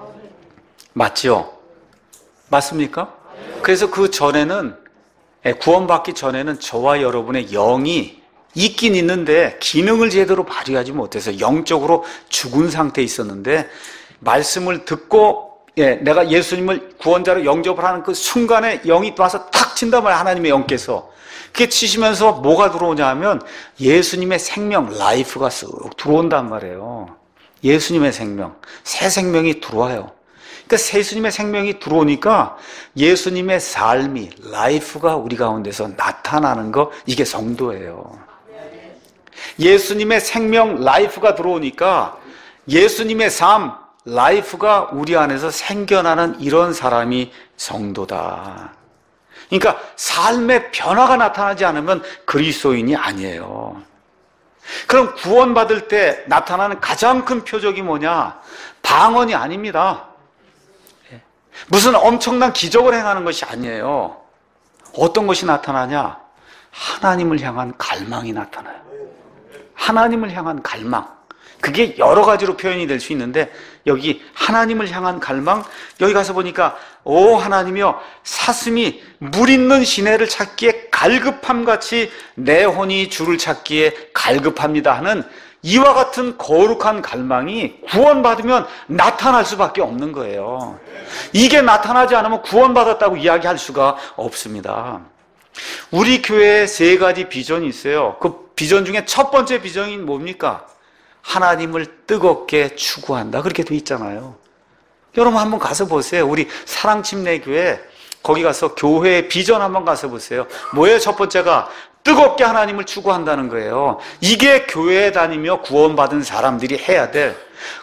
Speaker 1: 맞죠? 맞습니까? 그래서 그 전에는, 구원받기 전에는 저와 여러분의 영이 있긴 있는데 기능을 제대로 발휘하지 못해서 영적으로 죽은 상태에 있었는데, 말씀을 듣고 내가 예수님을 구원자로 영접을 하는 그 순간에 영이 와서 탁 친단 말이에요. 하나님의 영께서 그게 치시면서 뭐가 들어오냐 하면 예수님의 생명, 라이프가 쓱 들어온단 말이에요. 예수님의 생명, 새 생명이 들어와요. 그러니까 예수님의 생명이 들어오니까 예수님의 삶이, 라이프가 우리 가운데서 나타나는 거, 이게 성도예요. 예수님의 생명, 라이프가 들어오니까 예수님의 삶, 라이프가 우리 안에서 생겨나는 이런 사람이 성도다. 그러니까 삶의 변화가 나타나지 않으면 그리스도인이 아니에요. 그럼 구원받을 때 나타나는 가장 큰 표적이 뭐냐? 방언이 아닙니다. 무슨 엄청난 기적을 행하는 것이 아니에요. 어떤 것이 나타나냐? 하나님을 향한 갈망이 나타나요. 하나님을 향한 갈망. 그게 여러 가지로 표현이 될 수 있는데, 여기 하나님을 향한 갈망, 여기 가서 보니까 오 하나님이여, 사슴이 물 있는 시내를 찾기에 갈급함같이 내 혼이 주를 찾기에 갈급합니다 하는 이와 같은 거룩한 갈망이 구원받으면 나타날 수밖에 없는 거예요. 이게 나타나지 않으면 구원받았다고 이야기할 수가 없습니다. 우리 교회에 3가지 비전이 있어요. 그 비전 중에 첫 번째 비전이 뭡니까? 하나님을 뜨겁게 추구한다, 그렇게 돼 있잖아요. 여러분 한번 가서 보세요. 우리 사랑침례교회 거기 가서 교회의 비전 한번 가서 보세요. 뭐예요? 첫 번째가 뜨겁게 하나님을 추구한다는 거예요. 이게 교회에 다니며 구원받은 사람들이 해야 될,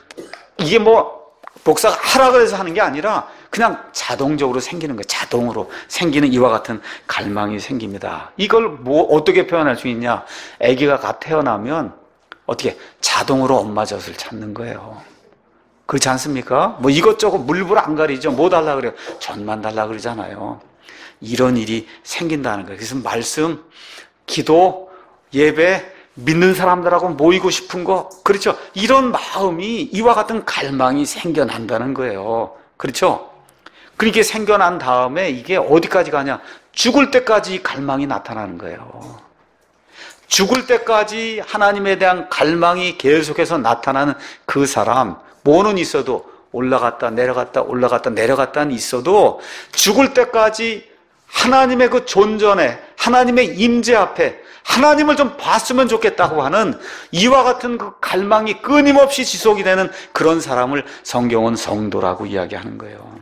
Speaker 1: 이게 뭐 목사가 하라 그래서 하는 게 아니라 그냥 자동적으로 생기는 거예요. 자동으로 생기는 이와 같은 갈망이 생깁니다. 이걸 뭐 어떻게 표현할 수 있냐? 아기가 갓 태어나면 어떻게 자동으로 엄마 젖을 찾는 거예요. 그렇지 않습니까? 뭐 이것저것 물불 안 가리죠. 뭐 달라 그래요? 젖만 달라 그러잖아요. 이런 일이 생긴다는 거예요. 그래서 말씀, 기도, 예배, 믿는 사람들하고 모이고 싶은 거, 그렇죠? 이런 마음이, 이와 같은 갈망이 생겨난다는 거예요. 그렇죠? 그렇게 생겨난 다음에 이게 어디까지 가냐? 죽을 때까지 갈망이 나타나는 거예요. 죽을 때까지 하나님에 대한 갈망이 계속해서 나타나는 그 사람, 뭐는 있어도 올라갔다 내려갔다 올라갔다 내려갔다는 있어도 죽을 때까지 하나님의 그 존전에, 하나님의 임재 앞에 하나님을 좀 봤으면 좋겠다고 하는 이와 같은 그 갈망이 끊임없이 지속이 되는 그런 사람을 성경은 성도라고 이야기하는 거예요.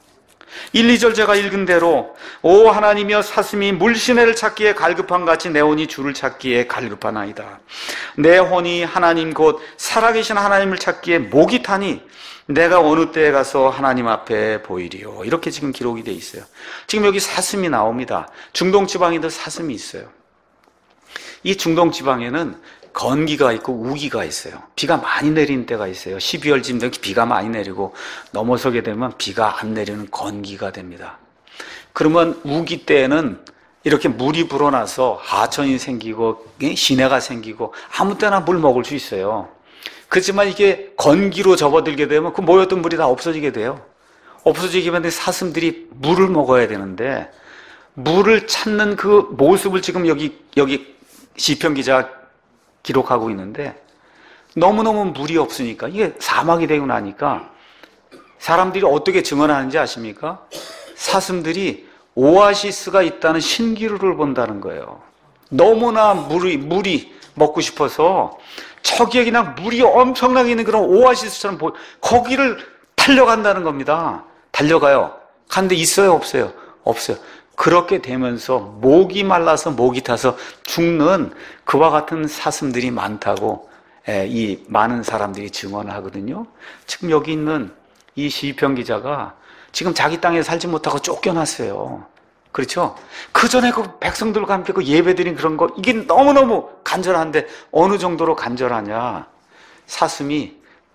Speaker 1: 1, 2절 제가 읽은 대로 오 하나님이여, 사슴이 물시내를 찾기에 갈급함같이 내 혼이 주를 찾기에 갈급하나이다. 내 혼이 하나님 곧 살아계신 하나님을 찾기에 목이 타니 내가 어느 때에 가서 하나님 앞에 보이리요. 이렇게 지금 기록이 돼 있어요. 지금 여기 사슴이 나옵니다. 중동 지방에도 사슴이 있어요. 이 중동 지방에는 건기가 있고 우기가 있어요. 비가 많이 내리는 때가 있어요. 12월쯤 되면 비가 많이 내리고 넘어서게 되면 비가 안 내리는 건기가 됩니다. 그러면 우기 때에는 이렇게 물이 불어나서 하천이 생기고 시내가 생기고 아무 때나 물 먹을 수 있어요. 그렇지만 이게 건기로 접어들게 되면 그 모였던 물이 다 없어지게 돼요. 없어지게 되면 사슴들이 물을 먹어야 되는데 물을 찾는 그 모습을 지금 여기 시편 기자가 기록하고 있는데 너무너무 물이 없으니까 이게 사막이 되고 나니까 사람들이 어떻게 증언하는지 아십니까? 사슴들이 오아시스가 있다는 신기루를 본다는 거예요. 너무나 물이 먹고 싶어서 저기에 그냥 물이 엄청나게 있는 그런 오아시스처럼 거기를 달려간다는 겁니다. 달려가요. 간데 있어요, 없어요? 없어요. 그렇게 되면서 목이 말라서 목이 타서 죽는 그와 같은 사슴들이 많다고 이 많은 사람들이 증언을 하거든요. 지금 여기 있는 이 시편 기자가 지금 자기 땅에 살지 못하고 쫓겨났어요. 그렇죠? 그 전에 그 백성들과 함께 그 예배드린 그런 거, 이게 너무너무 간절한데 어느 정도로 간절하냐? 사슴이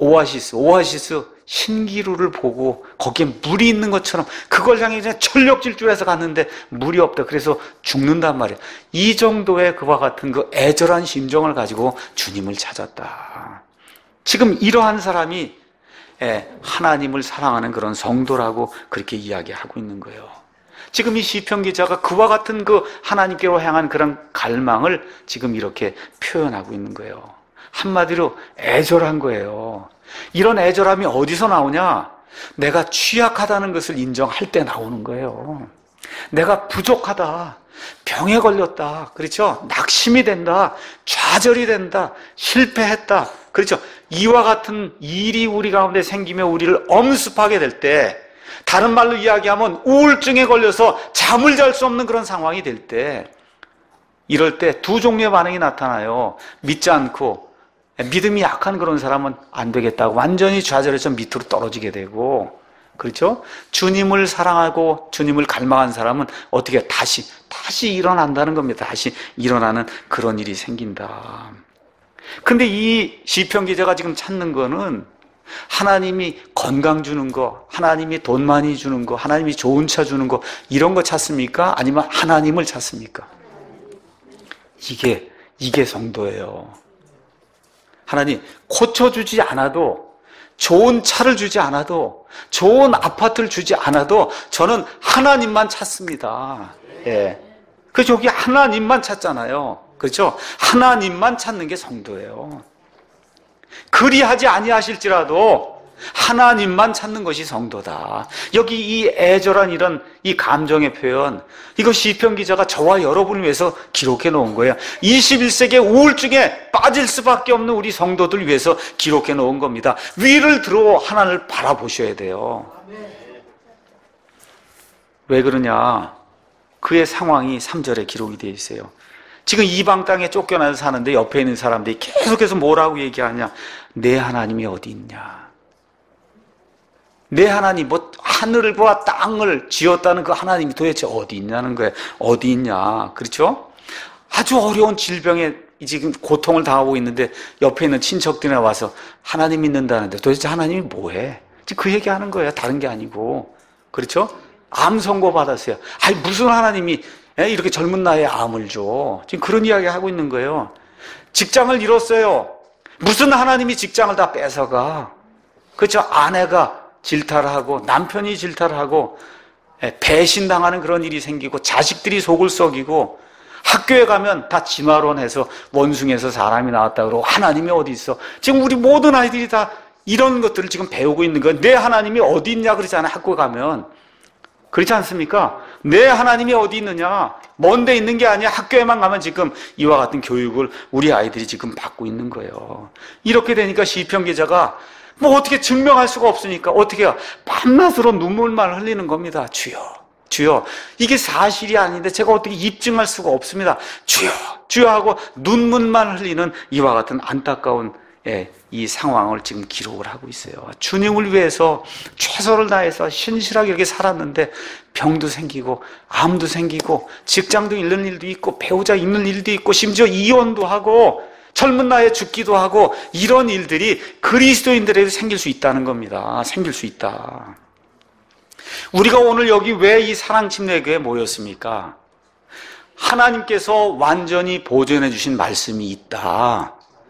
Speaker 1: 오아시스 신기루를 보고 거기에 물이 있는 것처럼 그걸 향해 그냥 철력질주해서 갔는데 물이 없다. 그래서 죽는단 말이에요. 이 정도의 그와 같은 그 애절한 심정을 가지고 주님을 찾았다. 지금 이러한 사람이 하나님을 사랑하는 그런 성도라고 그렇게 이야기하고 있는 거예요. 지금 이 시편 기자가 그와 같은 그 하나님께로 향한 그런 갈망을 지금 이렇게 표현하고 있는 거예요. 한마디로 애절한 거예요. 이런 애절함이 어디서 나오냐? 내가 취약하다는 것을 인정할 때 나오는 거예요. 내가 부족하다, 병에 걸렸다, 그렇죠? 낙심이 된다, 좌절이 된다, 실패했다, 그렇죠? 이와 같은 일이 우리 가운데 생기며 우리를 엄습하게 될 때, 다른 말로 이야기하면 우울증에 걸려서 잠을 잘 수 없는 그런 상황이 될 때, 이럴 때 두 종류의 반응이 나타나요. 믿지 않고 믿음이 약한 그런 사람은 안 되겠다고 완전히 좌절해서 밑으로 떨어지게 되고, 그렇죠? 주님을 사랑하고 주님을 갈망한 사람은 어떻게 다시 일어난다는 겁니다. 다시 일어나는 그런 일이 생긴다. 근데 이 시편 기자가 지금 찾는 거는 하나님이 건강 주는 거, 하나님이 돈 많이 주는 거, 하나님이 좋은 차 주는 거, 이런 거 찾습니까? 아니면 하나님을 찾습니까? 이게 성도예요. 하나님, 고쳐주지 않아도, 좋은 차를 주지 않아도, 좋은 아파트를 주지 않아도 저는 하나님만 찾습니다. 예. 그래서 여기 하나님만 찾잖아요. 그렇죠? 하나님만 찾는 게 성도예요. 그리하지 아니하실지라도 하나님만 찾는 것이 성도다. 여기 이 애절한 이런 이 감정의 표현, 이거 시편 기자가 저와 여러분을 위해서 기록해 놓은 거예요. 21세기의 우울증에 빠질 수밖에 없는 우리 성도들 위해서 기록해 놓은 겁니다. 위를 들어 하나님을 바라보셔야 돼요. 왜 그러냐? 그의 상황이 3절에 기록이 되어 있어요. 지금 이방 땅에 쫓겨나서 사는데 옆에 있는 사람들이 계속해서 뭐라고 얘기하냐? 내 하나님이 어디 있냐? 내 하나님, 하늘과 땅을 지었다는 그 하나님이 도대체 어디 있냐는 거예요. 어디 있냐? 그렇죠? 아주 어려운 질병에 지금 고통을 당하고 있는데 옆에 있는 친척들이나 와서 하나님 믿는다는데 도대체 하나님이 뭐해? 지금 그 얘기하는 거예요. 다른 게 아니고. 그렇죠? 암 선고 받았어요. 아니, 무슨 하나님이 이렇게 젊은 나이에 암을 줘? 지금 그런 이야기 하고 있는 거예요. 직장을 잃었어요. 무슨 하나님이 직장을 다 뺏어가? 그렇죠? 아내가 질타를 하고 남편이 질타를 하고 배신당하는 그런 일이 생기고 자식들이 속을 썩이고 학교에 가면 다 진화론해서 원숭이에서 사람이 나왔다 그러고 하나님이 어디 있어? 지금 우리 모든 아이들이 다 이런 것들을 지금 배우고 있는 거예요. 내 하나님이 어디 있냐 그러잖아요. 학교 가면. 그렇지 않습니까? 내 하나님이 어디 있느냐? 먼 데 있는 게 아니야. 학교에만 가면 지금 이와 같은 교육을 우리 아이들이 지금 받고 있는 거예요. 이렇게 되니까 시편 기자가 어떻게 증명할 수가 없으니까 어떻게 해요? 밤낮으로 눈물만 흘리는 겁니다. 주여, 이게 사실이 아닌데 제가 어떻게 입증할 수가 없습니다. 주여 하고 눈물만 흘리는 이와 같은 안타까운 이 상황을 지금 기록을 하고 있어요. 주님을 위해서 최선을 다해서 신실하게 이렇게 살았는데 병도 생기고 암도 생기고 직장도 잃는 일도 있고 배우자 잃는 일도 있고 심지어 이혼도 하고 젊은 나이에 죽기도 하고 이런 일들이 그리스도인들에게 생길 수 있다는 겁니다. 생길 수 있다. 우리가 오늘 여기 왜 이 사랑침례교회에 모였습니까? 하나님께서 완전히 보존해 주신 말씀이 있다.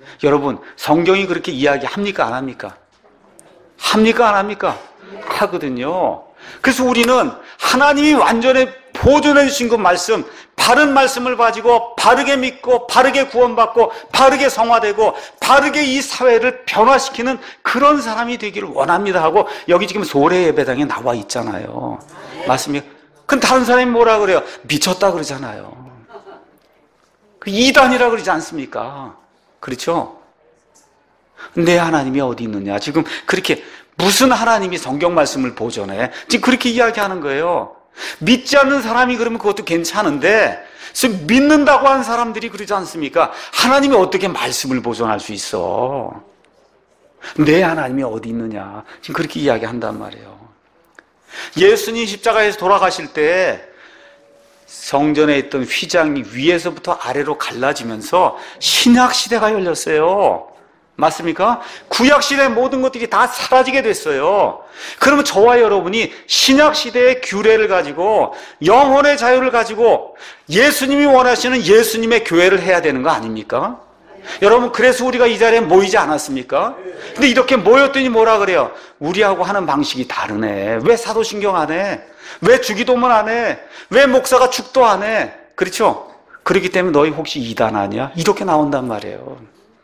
Speaker 1: 여러분, 성경이 그렇게 이야기합니까? 안 합니까? 합니까? 안 합니까? 하거든요. 그래서 우리는 하나님이 완전히 보존해 주신 그 말씀, 바른 말씀을 가지고 바르게 믿고 바르게 구원받고 바르게 성화되고 바르게 이 사회를 변화시키는 그런 사람이 되기를 원합니다 하고 여기 지금 소래 예배당에 나와 있잖아요. 맞습니까? 근데 다른 사람이 뭐라 그래요? 미쳤다 그러잖아요. 그 이단이라 그러지 않습니까? 그렇죠? 내 하나님이 어디 있느냐? 지금 그렇게 무슨 하나님이 성경 말씀을 보존해? 지금 그렇게 이야기하는 거예요. 믿지 않는 사람이 그러면 그것도 괜찮은데 지금 믿는다고 하는 사람들이 그러지 않습니까? 하나님이 어떻게 말씀을 보존할 수 있어? 내 하나님이 어디 있느냐? 지금 그렇게 이야기한단 말이에요. 예수님 십자가에서 돌아가실 때 성전에 있던 휘장이 위에서부터 아래로 갈라지면서 신약시대가 열렸어요. 맞습니까? 구약시대의 모든 것들이 다 사라지게 됐어요. 그러면 저와 여러분이 신약시대의 규례를 가지고 영혼의 자유를 가지고 예수님이 원하시는 예수님의 교회를 해야 되는 거 아닙니까? 여러분, 그래서 우리가 이 자리에 모이지 않았습니까? 근데 이렇게 모였더니 뭐라 그래요? 우리하고 하는 방식이 다르네. 왜 사도신경 안 해? 왜 주기도문 안 해? 왜 목사가 축도 안 해? 그렇죠? 그렇기 때문에 너희 혹시 이단 아니야? 이렇게 나온단 말이에요.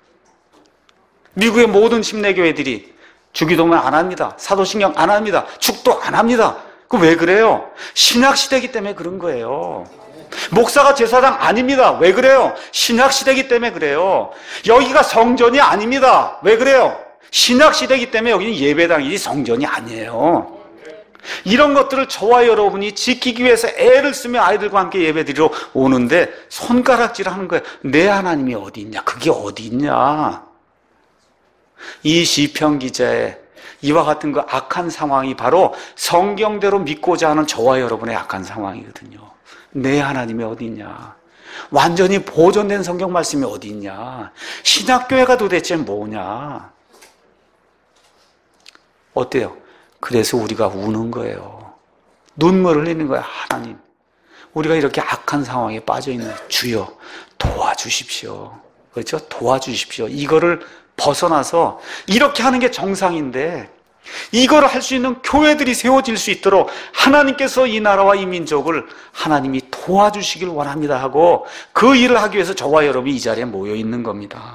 Speaker 1: 미국의 모든 침례교회들이 주기도문 안 합니다. 사도신경 안 합니다. 축도 안 합니다. 그 왜 그래요? 신약시대이기 때문에 그런 거예요. 목사가 제사장 아닙니다. 왜 그래요? 신약시대이기 때문에 그래요. 여기가 성전이 아닙니다. 왜 그래요? 신약시대이기 때문에 여기는 예배당이지 성전이 아니에요. 이런 것들을 저와 여러분이 지키기 위해서 애를 쓰며 아이들과 함께 예배드리러 오는데 손가락질을 하는 거예요. 내 하나님이 어디 있냐? 그게 어디 있냐? 이 시편 기자의 이와 같은 그 악한 상황이 바로 성경대로 믿고자 하는 저와 여러분의 악한 상황이거든요. 내 하나님이 어디 있냐? 완전히 보존된 성경 말씀이 어디 있냐? 신약교회가 도대체 뭐냐? 어때요? 그래서 우리가 우는 거예요. 눈물을 흘리는 거예요. 하나님, 우리가 이렇게 악한 상황에 빠져 있는 주여 도와주십시오. 그렇죠? 도와주십시오. 이거를 벗어나서 이렇게 하는 게 정상인데 이걸 할 수 있는 교회들이 세워질 수 있도록 하나님께서 이 나라와 이 민족을 하나님이 도와주시길 원합니다 하고 그 일을 하기 위해서 저와 여러분이 이 자리에 모여 있는 겁니다.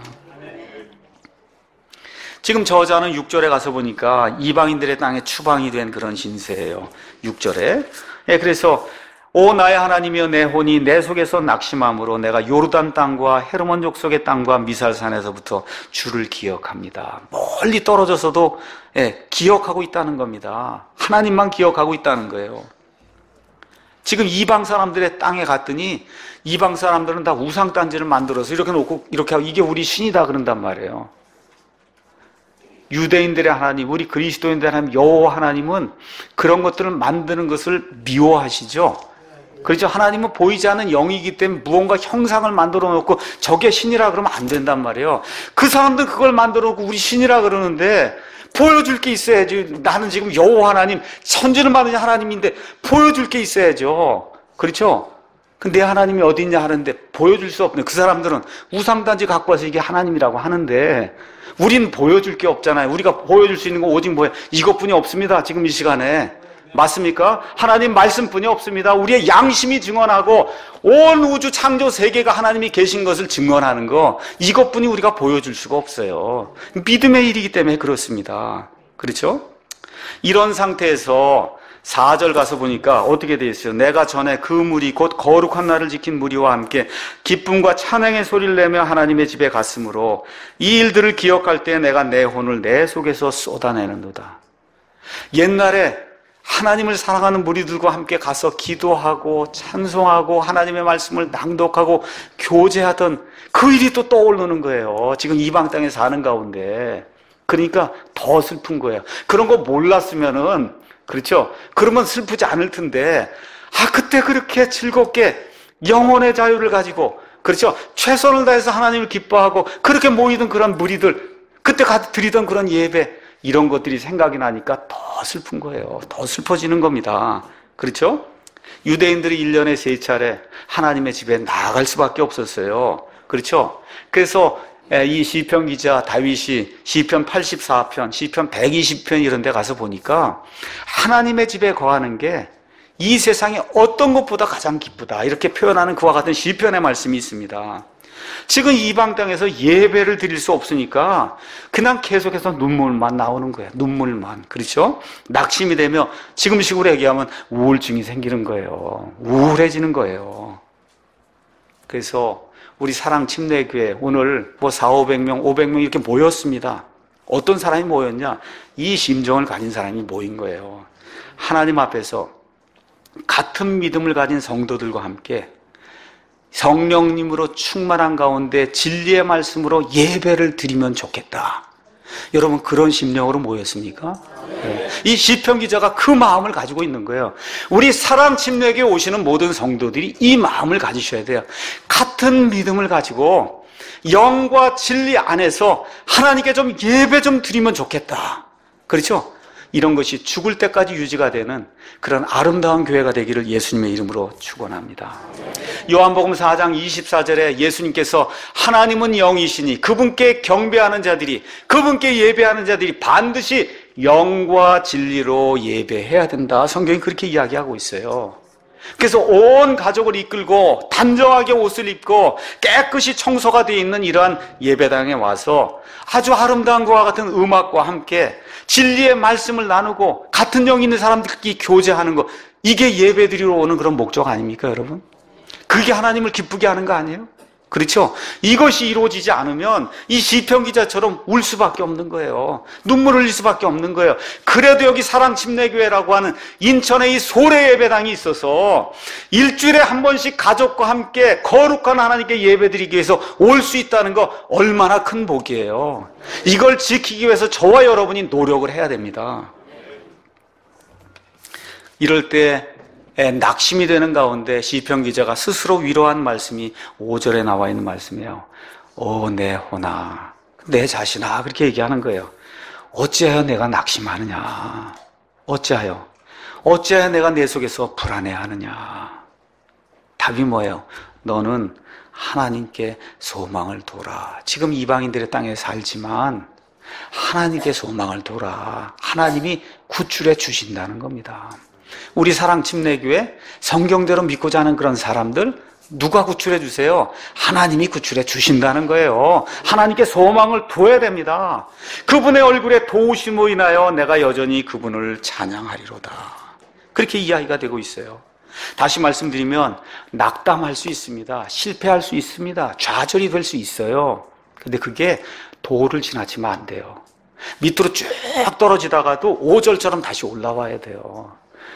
Speaker 1: 지금 저자는 6절에 가서 보니까 이방인들의 땅에 추방이 된 그런 신세예요. 6절에. 그래서 오 나의 하나님이여 내 혼이 내 속에서 낙심함으로 내가 요르단 땅과 헤르몬 족속의 땅과 미살산에서부터 주를 기억합니다. 멀리 떨어져서도 기억하고 있다는 겁니다. 하나님만 기억하고 있다는 거예요. 지금 이방 사람들의 땅에 갔더니 이방 사람들은 다 우상단지를 만들어서 이렇게 놓고 이렇게 하고 이게 우리 신이다 그런단 말이에요. 유대인들의 하나님, 우리 그리스도인들의 하나님, 여호와 하나님은 그런 것들을 만드는 것을 미워하시죠. 그렇죠. 하나님은 보이지 않는 영이기 때문에 무언가 형상을 만들어 놓고 저게 신이라 그러면 안 된단 말이에요. 그 사람들 그걸 만들어 놓고 우리 신이라 그러는데 보여줄 게 있어야지. 나는 지금 여호와 하나님, 천지를 만드신 하나님인데 보여줄 게 있어야죠. 그렇죠. 근데 하나님이 어디 있냐 하는데 보여줄 수 없네. 그 사람들은 우상단지 갖고 와서 이게 하나님이라고 하는데 우린 보여줄 게 없잖아요. 우리가 보여줄 수 있는 건 오직 뭐예요? 이것뿐이 없습니다. 지금 이 시간에. 맞습니까? 하나님 말씀뿐이 없습니다. 우리의 양심이 증언하고 온 우주 창조 세계가 하나님이 계신 것을 증언하는 거 이것뿐이 우리가 보여줄 수가 없어요. 믿음의 일이기 때문에 그렇습니다. 그렇죠? 이런 상태에서 4절 가서 보니까 어떻게 되어 있어요? 내가 전에 그 무리 곧 거룩한 날을 지킨 무리와 함께 기쁨과 찬양의 소리를 내며 하나님의 집에 갔으므로 이 일들을 기억할 때 내가 내 혼을 내 속에서 쏟아내는도다. 옛날에 하나님을 사랑하는 무리들과 함께 가서 기도하고 찬송하고 하나님의 말씀을 낭독하고 교제하던 그 일이 또 떠오르는 거예요. 지금 이방 땅에 사는 가운데. 그러니까 더 슬픈 거예요. 그런 거 몰랐으면은 그렇죠? 그러면 슬프지 않을 텐데 그때 그렇게 즐겁게 영혼의 자유를 가지고 그렇죠? 최선을 다해서 하나님을 기뻐하고 그렇게 모이던 그런 무리들 그때 드리던 그런 예배 이런 것들이 생각이 나니까 더 슬픈 거예요. 더 슬퍼지는 겁니다. 그렇죠? 유대인들이 1년에 3차례 하나님의 집에 나아갈 수밖에 없었어요. 그렇죠? 그래서 이 시편 기자 다윗이 시편 84편, 시편 120편 이런 데 가서 보니까 하나님의 집에 거하는 게 이 세상에 어떤 것보다 가장 기쁘다 이렇게 표현하는 그와 같은 시편의 말씀이 있습니다. 지금 이방 땅에서 예배를 드릴 수 없으니까 그냥 계속해서 눈물만 나오는 거예요. 눈물만. 그렇죠? 낙심이 되며 지금식으로 얘기하면 우울증이 생기는 거예요. 우울해지는 거예요. 그래서 우리 사랑침례교회 오늘 400~500명, 500명 이렇게 모였습니다. 어떤 사람이 모였냐? 이 심정을 가진 사람이 모인 거예요. 하나님 앞에서 같은 믿음을 가진 성도들과 함께 성령님으로 충만한 가운데 진리의 말씀으로 예배를 드리면 좋겠다. 여러분 그런 심령으로 모였습니까? 네. 이 시편 기자가 그 마음을 가지고 있는 거예요. 우리 사랑침례교에 오시는 모든 성도들이 이 마음을 가지셔야 돼요. 같은 믿음을 가지고 영과 진리 안에서 하나님께 좀 예배 좀 드리면 좋겠다. 그렇죠? 이런 것이 죽을 때까지 유지가 되는 그런 아름다운 교회가 되기를 예수님의 이름으로 축원합니다. 요한복음 4장 24절에 예수님께서 하나님은 영이시니 그분께 경배하는 자들이, 그분께 예배하는 자들이 반드시 영과 진리로 예배해야 된다. 성경이 그렇게 이야기하고 있어요. 그래서 온 가족을 이끌고 단정하게 옷을 입고 깨끗이 청소가 되어 있는 이러한 예배당에 와서 아주 아름다운 것과 같은 음악과 함께 진리의 말씀을 나누고 같은 영 있는 사람들끼리 교제하는 것, 이게 예배드리러 오는 그런 목적 아닙니까, 여러분? 그게 하나님을 기쁘게 하는 거 아니에요? 그렇죠? 이것이 이루어지지 않으면 이 시편 기자처럼 울 수밖에 없는 거예요. 눈물을 흘릴 수밖에 없는 거예요. 그래도 여기 사랑침례교회라고 하는 인천에 이 소래 예배당이 있어서 일주일에 한 번씩 가족과 함께 거룩한 하나님께 예배드리기 위해서 올 수 있다는 거 얼마나 큰 복이에요. 이걸 지키기 위해서 저와 여러분이 노력을 해야 됩니다. 이럴 때 낙심이 되는 가운데 시편 기자가 스스로 위로한 말씀이 5절에 나와 있는 말씀이에요. 내 혼아, 내 자신아, 그렇게 얘기하는 거예요. 어찌하여 내가 낙심하느냐? 어찌하여 내가 내 속에서 불안해하느냐? 답이 뭐예요? 너는 하나님께 소망을 둬라. 지금 이방인들의 땅에 살지만 하나님께 소망을 둬라. 하나님이 구출해 주신다는 겁니다. 우리 사랑침례교회 성경대로 믿고자 하는 그런 사람들 누가 구출해 주세요? 하나님이 구출해 주신다는 거예요. 하나님께 소망을 둬야 됩니다. 그분의 얼굴에 도우심으로 인하여 내가 여전히 그분을 찬양하리로다. 그렇게 이야기가 되고 있어요. 다시 말씀드리면 낙담할 수 있습니다. 실패할 수 있습니다. 좌절이 될 수 있어요. 근데 그게 도를 지나치면 안 돼요. 밑으로 쭉 떨어지다가도 5절처럼 다시 올라와야 돼요.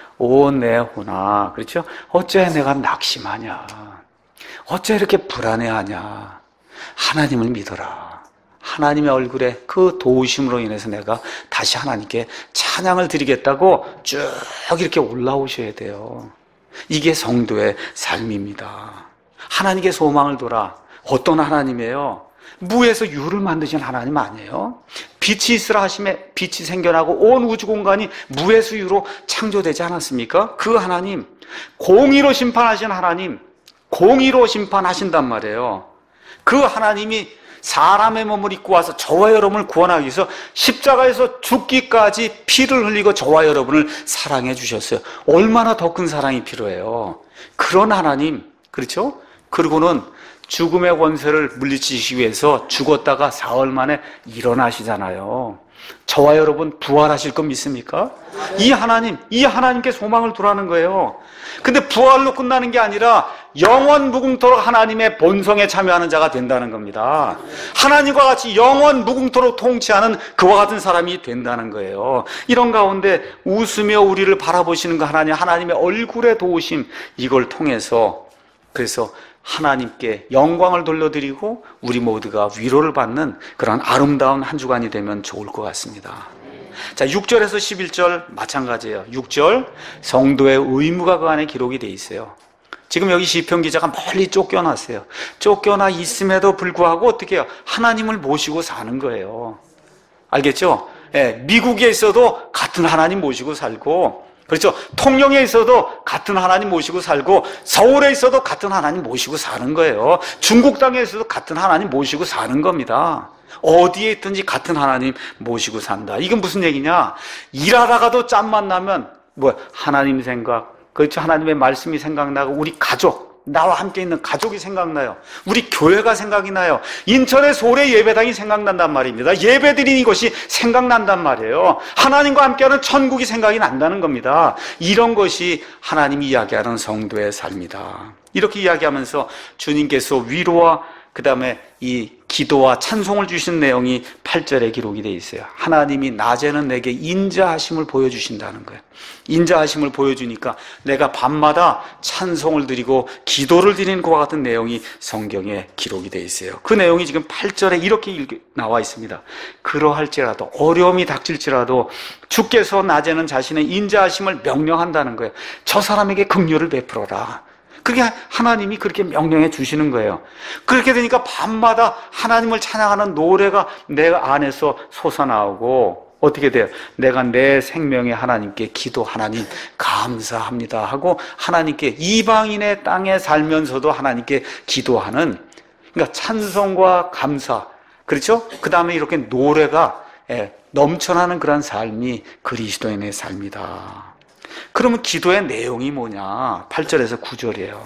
Speaker 1: 내 혼아, 그렇죠? 어째 내가 낙심하냐? 어째 이렇게 불안해하냐? 하나님을 믿어라. 하나님의 얼굴에 그 도우심으로 인해서 내가 다시 하나님께 찬양을 드리겠다고 쭉 이렇게 올라오셔야 돼요. 이게 성도의 삶입니다. 하나님께 소망을 둬라. 어떤 하나님이에요? 무에서 유를 만드신 하나님 아니에요? 빛이 있으라 하심에 빛이 생겨나고 온 우주 공간이 무에서 유로 창조되지 않았습니까? 그 하나님, 공의로 심판하신 하나님, 공의로 심판하신단 말이에요. 그 하나님이 사람의 몸을 입고 와서 저와 여러분을 구원하기 위해서 십자가에서 죽기까지 피를 흘리고 저와 여러분을 사랑해 주셨어요. 얼마나 더 큰 사랑이 필요해요. 그런 하나님, 그렇죠? 그리고는 죽음의 권세를 물리치시기 위해서 죽었다가 사흘 만에 일어나시잖아요. 저와 여러분 부활하실 거 믿습니까? 이 하나님께 소망을 두라는 거예요. 근데 부활로 끝나는 게 아니라 영원 무궁토록 하나님의 본성에 참여하는 자가 된다는 겁니다. 하나님과 같이 영원 무궁토록 통치하는 그와 같은 사람이 된다는 거예요. 이런 가운데 웃으며 우리를 바라보시는 그 하나님의 얼굴의 도우심, 이걸 통해서 그래서 하나님께 영광을 돌려드리고 우리 모두가 위로를 받는 그런 아름다운 한 주간이 되면 좋을 것 같습니다. 자, 6절에서 11절 마찬가지예요. 6절 성도의 의무가 그 안에 기록이 돼 있어요. 지금 여기 시편 기자가 멀리 쫓겨났어요. 쫓겨나 있음에도 불구하고 어떻게 해요? 하나님을 모시고 사는 거예요. 알겠죠? 예, 미국에 있어도 같은 하나님 모시고 살고 그렇죠? 통영에 있어도 같은 하나님 모시고 살고, 서울에 있어도 같은 하나님 모시고 사는 거예요. 중국 땅에 있어도 같은 하나님 모시고 사는 겁니다. 어디에 있든지 같은 하나님 모시고 산다. 이건 무슨 얘기냐? 일하다가도 짬만 나면 하나님 생각, 그렇죠? 하나님의 말씀이 생각나고, 우리 가족, 나와 함께 있는 가족이 생각나요. 우리 교회가 생각이 나요. 인천의 소래 예배당이 생각난단 말입니다. 예배드리는 것이 생각난단 말이에요. 하나님과 함께하는 천국이 생각이 난다는 겁니다. 이런 것이 하나님이 이야기하는 성도의 삶이다. 이렇게 이야기하면서 주님께서 위로와 그 다음에 이 기도와 찬송을 주신 내용이 8절에 기록이 되어 있어요. 하나님이 낮에는 내게 인자하심을 보여주신다는 거예요. 인자하심을 보여주니까 내가 밤마다 찬송을 드리고 기도를 드리는 것과 같은 내용이 성경에 기록이 되어 있어요. 그 내용이 지금 8절에 이렇게 나와 있습니다. 그러할지라도, 어려움이 닥칠지라도 주께서 낮에는 자신의 인자하심을 명령한다는 거예요. 저 사람에게 긍휼을 베풀어라. 그게 하나님이 그렇게 명령해 주시는 거예요. 그렇게 되니까 밤마다 하나님을 찬양하는 노래가 내 안에서 솟아나오고, 어떻게 돼요? 내가 내 생명의 하나님께 기도, 하나님 감사합니다 하고 하나님께, 이방인의 땅에 살면서도 하나님께 기도하는, 그러니까 찬송과 감사, 그렇죠? 그 다음에 이렇게 노래가 넘쳐나는 그런 삶이 그리스도인의 삶이다. 그러면 기도의 내용이 뭐냐? 8절에서 9절이에요.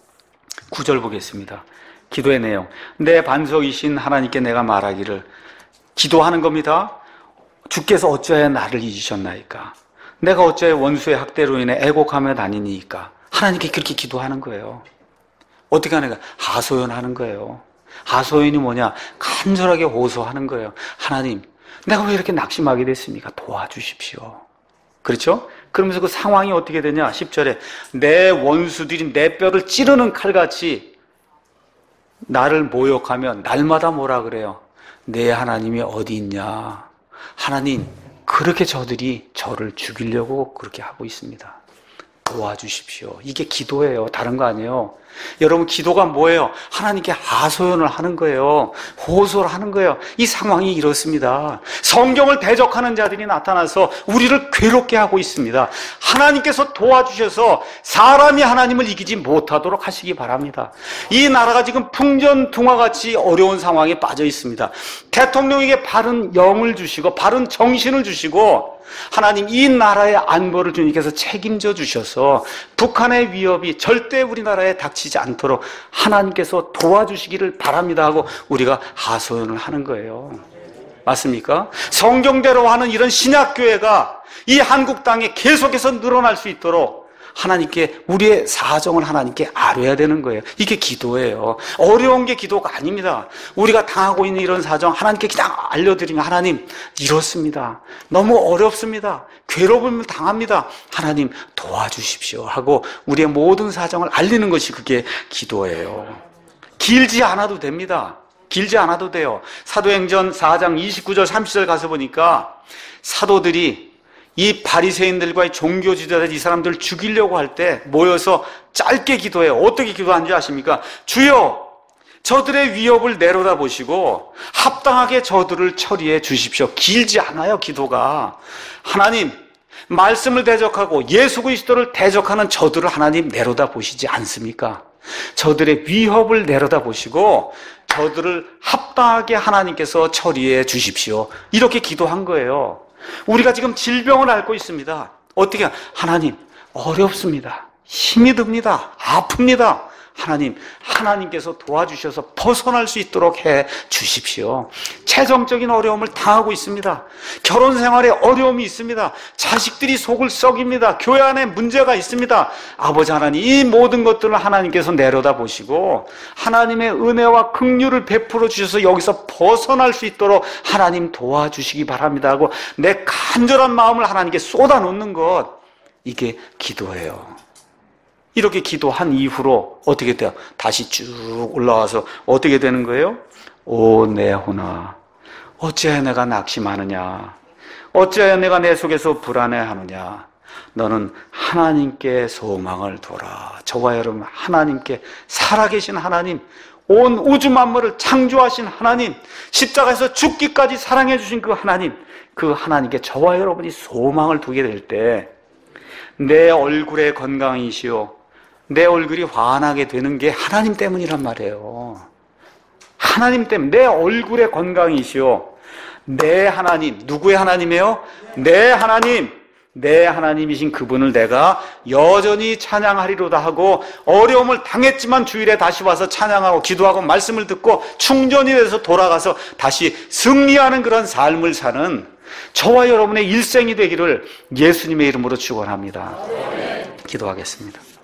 Speaker 1: 9절 보겠습니다. 기도의 내용. 내 반석이신 하나님께 내가 말하기를, 기도하는 겁니다. 주께서 어찌하여 나를 잊으셨나이까? 내가 어찌하여 원수의 학대로 인해 애곡하며 다니니까? 하나님께 그렇게 기도하는 거예요. 어떻게 하는가? 하소연하는 거예요. 하소연이 뭐냐? 간절하게 호소하는 거예요. 하나님, 내가 왜 이렇게 낙심하게 됐습니까? 도와주십시오. 그렇죠? 그러면서 그 상황이 어떻게 되냐? 10절에 내 원수들이 내 뼈를 찌르는 칼같이 나를 모욕하면 날마다 뭐라 그래요? 내 하나님이 어디 있냐? 하나님, 그렇게 저들이 저를 죽이려고 그렇게 하고 있습니다. 도와주십시오. 이게 기도예요. 다른 거 아니에요. 여러분, 기도가 뭐예요? 하나님께 하소연을 하는 거예요. 호소를 하는 거예요. 이 상황이 이렇습니다. 성경을 대적하는 자들이 나타나서 우리를 괴롭게 하고 있습니다. 하나님께서 도와주셔서 사람이 하나님을 이기지 못하도록 하시기 바랍니다. 이 나라가 지금 풍전등화같이 어려운 상황에 빠져 있습니다. 대통령에게 바른 영을 주시고 바른 정신을 주시고, 하나님, 이 나라의 안보를 주님께서 책임져 주셔서 북한의 위협이 절대 우리나라에 닥치지 않도록 하나님께서 도와주시기를 바랍니다 하고 우리가 하소연을 하는 거예요. 맞습니까? 성경대로 하는 이런 신약교회가 이 한국 땅에 계속해서 늘어날 수 있도록 하나님께, 우리의 사정을 하나님께 아뢰야 되는 거예요. 이게 기도예요. 어려운 게 기도가 아닙니다. 우리가 당하고 있는 이런 사정 하나님께 그냥 알려드리면, 하나님, 이렇습니다. 너무 어렵습니다. 괴로움을 당합니다. 하나님 도와주십시오 하고 우리의 모든 사정을 알리는 것이 그게 기도예요. 길지 않아도 됩니다. 길지 않아도 돼요. 사도행전 4장 29절 30절 가서 보니까 사도들이 이 바리새인들과 종교 지도자들, 이 사람들을 죽이려고 할 때 모여서 짧게 기도해요. 어떻게 기도하는 줄 아십니까? 주여, 저들의 위협을 내려다 보시고 합당하게 저들을 처리해 주십시오. 길지 않아요, 기도가. 하나님, 말씀을 대적하고 예수 그리스도를 대적하는 저들을 하나님 내려다 보시지 않습니까? 저들의 위협을 내려다 보시고 저들을 합당하게 하나님께서 처리해 주십시오. 이렇게 기도한 거예요. 우리가 지금 질병을 앓고 있습니다. 어떻게? 하나님, 어렵습니다. 힘이 듭니다. 아픕니다. 하나님, 하나님께서 도와주셔서 벗어날 수 있도록 해 주십시오. 재정적인 어려움을 당하고 있습니다. 결혼 생활에 어려움이 있습니다. 자식들이 속을 썩입니다. 교회 안에 문제가 있습니다. 아버지 하나님, 이 모든 것들을 하나님께서 내려다 보시고 하나님의 은혜와 긍휼을 베풀어 주셔서 여기서 벗어날 수 있도록 하나님 도와주시기 바랍니다 하고 내 간절한 마음을 하나님께 쏟아놓는 것, 이게 기도예요. 이렇게 기도한 이후로 어떻게 돼요? 다시 쭉 올라와서 어떻게 되는 거예요? 오 내 혼아, 어찌하여 내가 낙심하느냐? 어찌하여 내가 내 속에서 불안해하느냐? 너는 하나님께 소망을 둬라. 저와 여러분, 하나님께, 살아계신 하나님, 온 우주 만물을 창조하신 하나님, 십자가에서 죽기까지 사랑해 주신 그 하나님, 그 하나님께 저와 여러분이 소망을 두게 될 때 내 얼굴의 건강이시오. 내 얼굴이 환하게 되는 게 하나님 때문이란 말이에요. 하나님 때문에 내 얼굴의 건강이시오. 내 하나님, 누구의 하나님이에요? 내 하나님, 내 하나님이신 그분을 내가 여전히 찬양하리로다 하고, 어려움을 당했지만 주일에 다시 와서 찬양하고 기도하고 말씀을 듣고 충전이 돼서 돌아가서 다시 승리하는 그런 삶을 사는 저와 여러분의 일생이 되기를 예수님의 이름으로 축원합니다. 기도하겠습니다.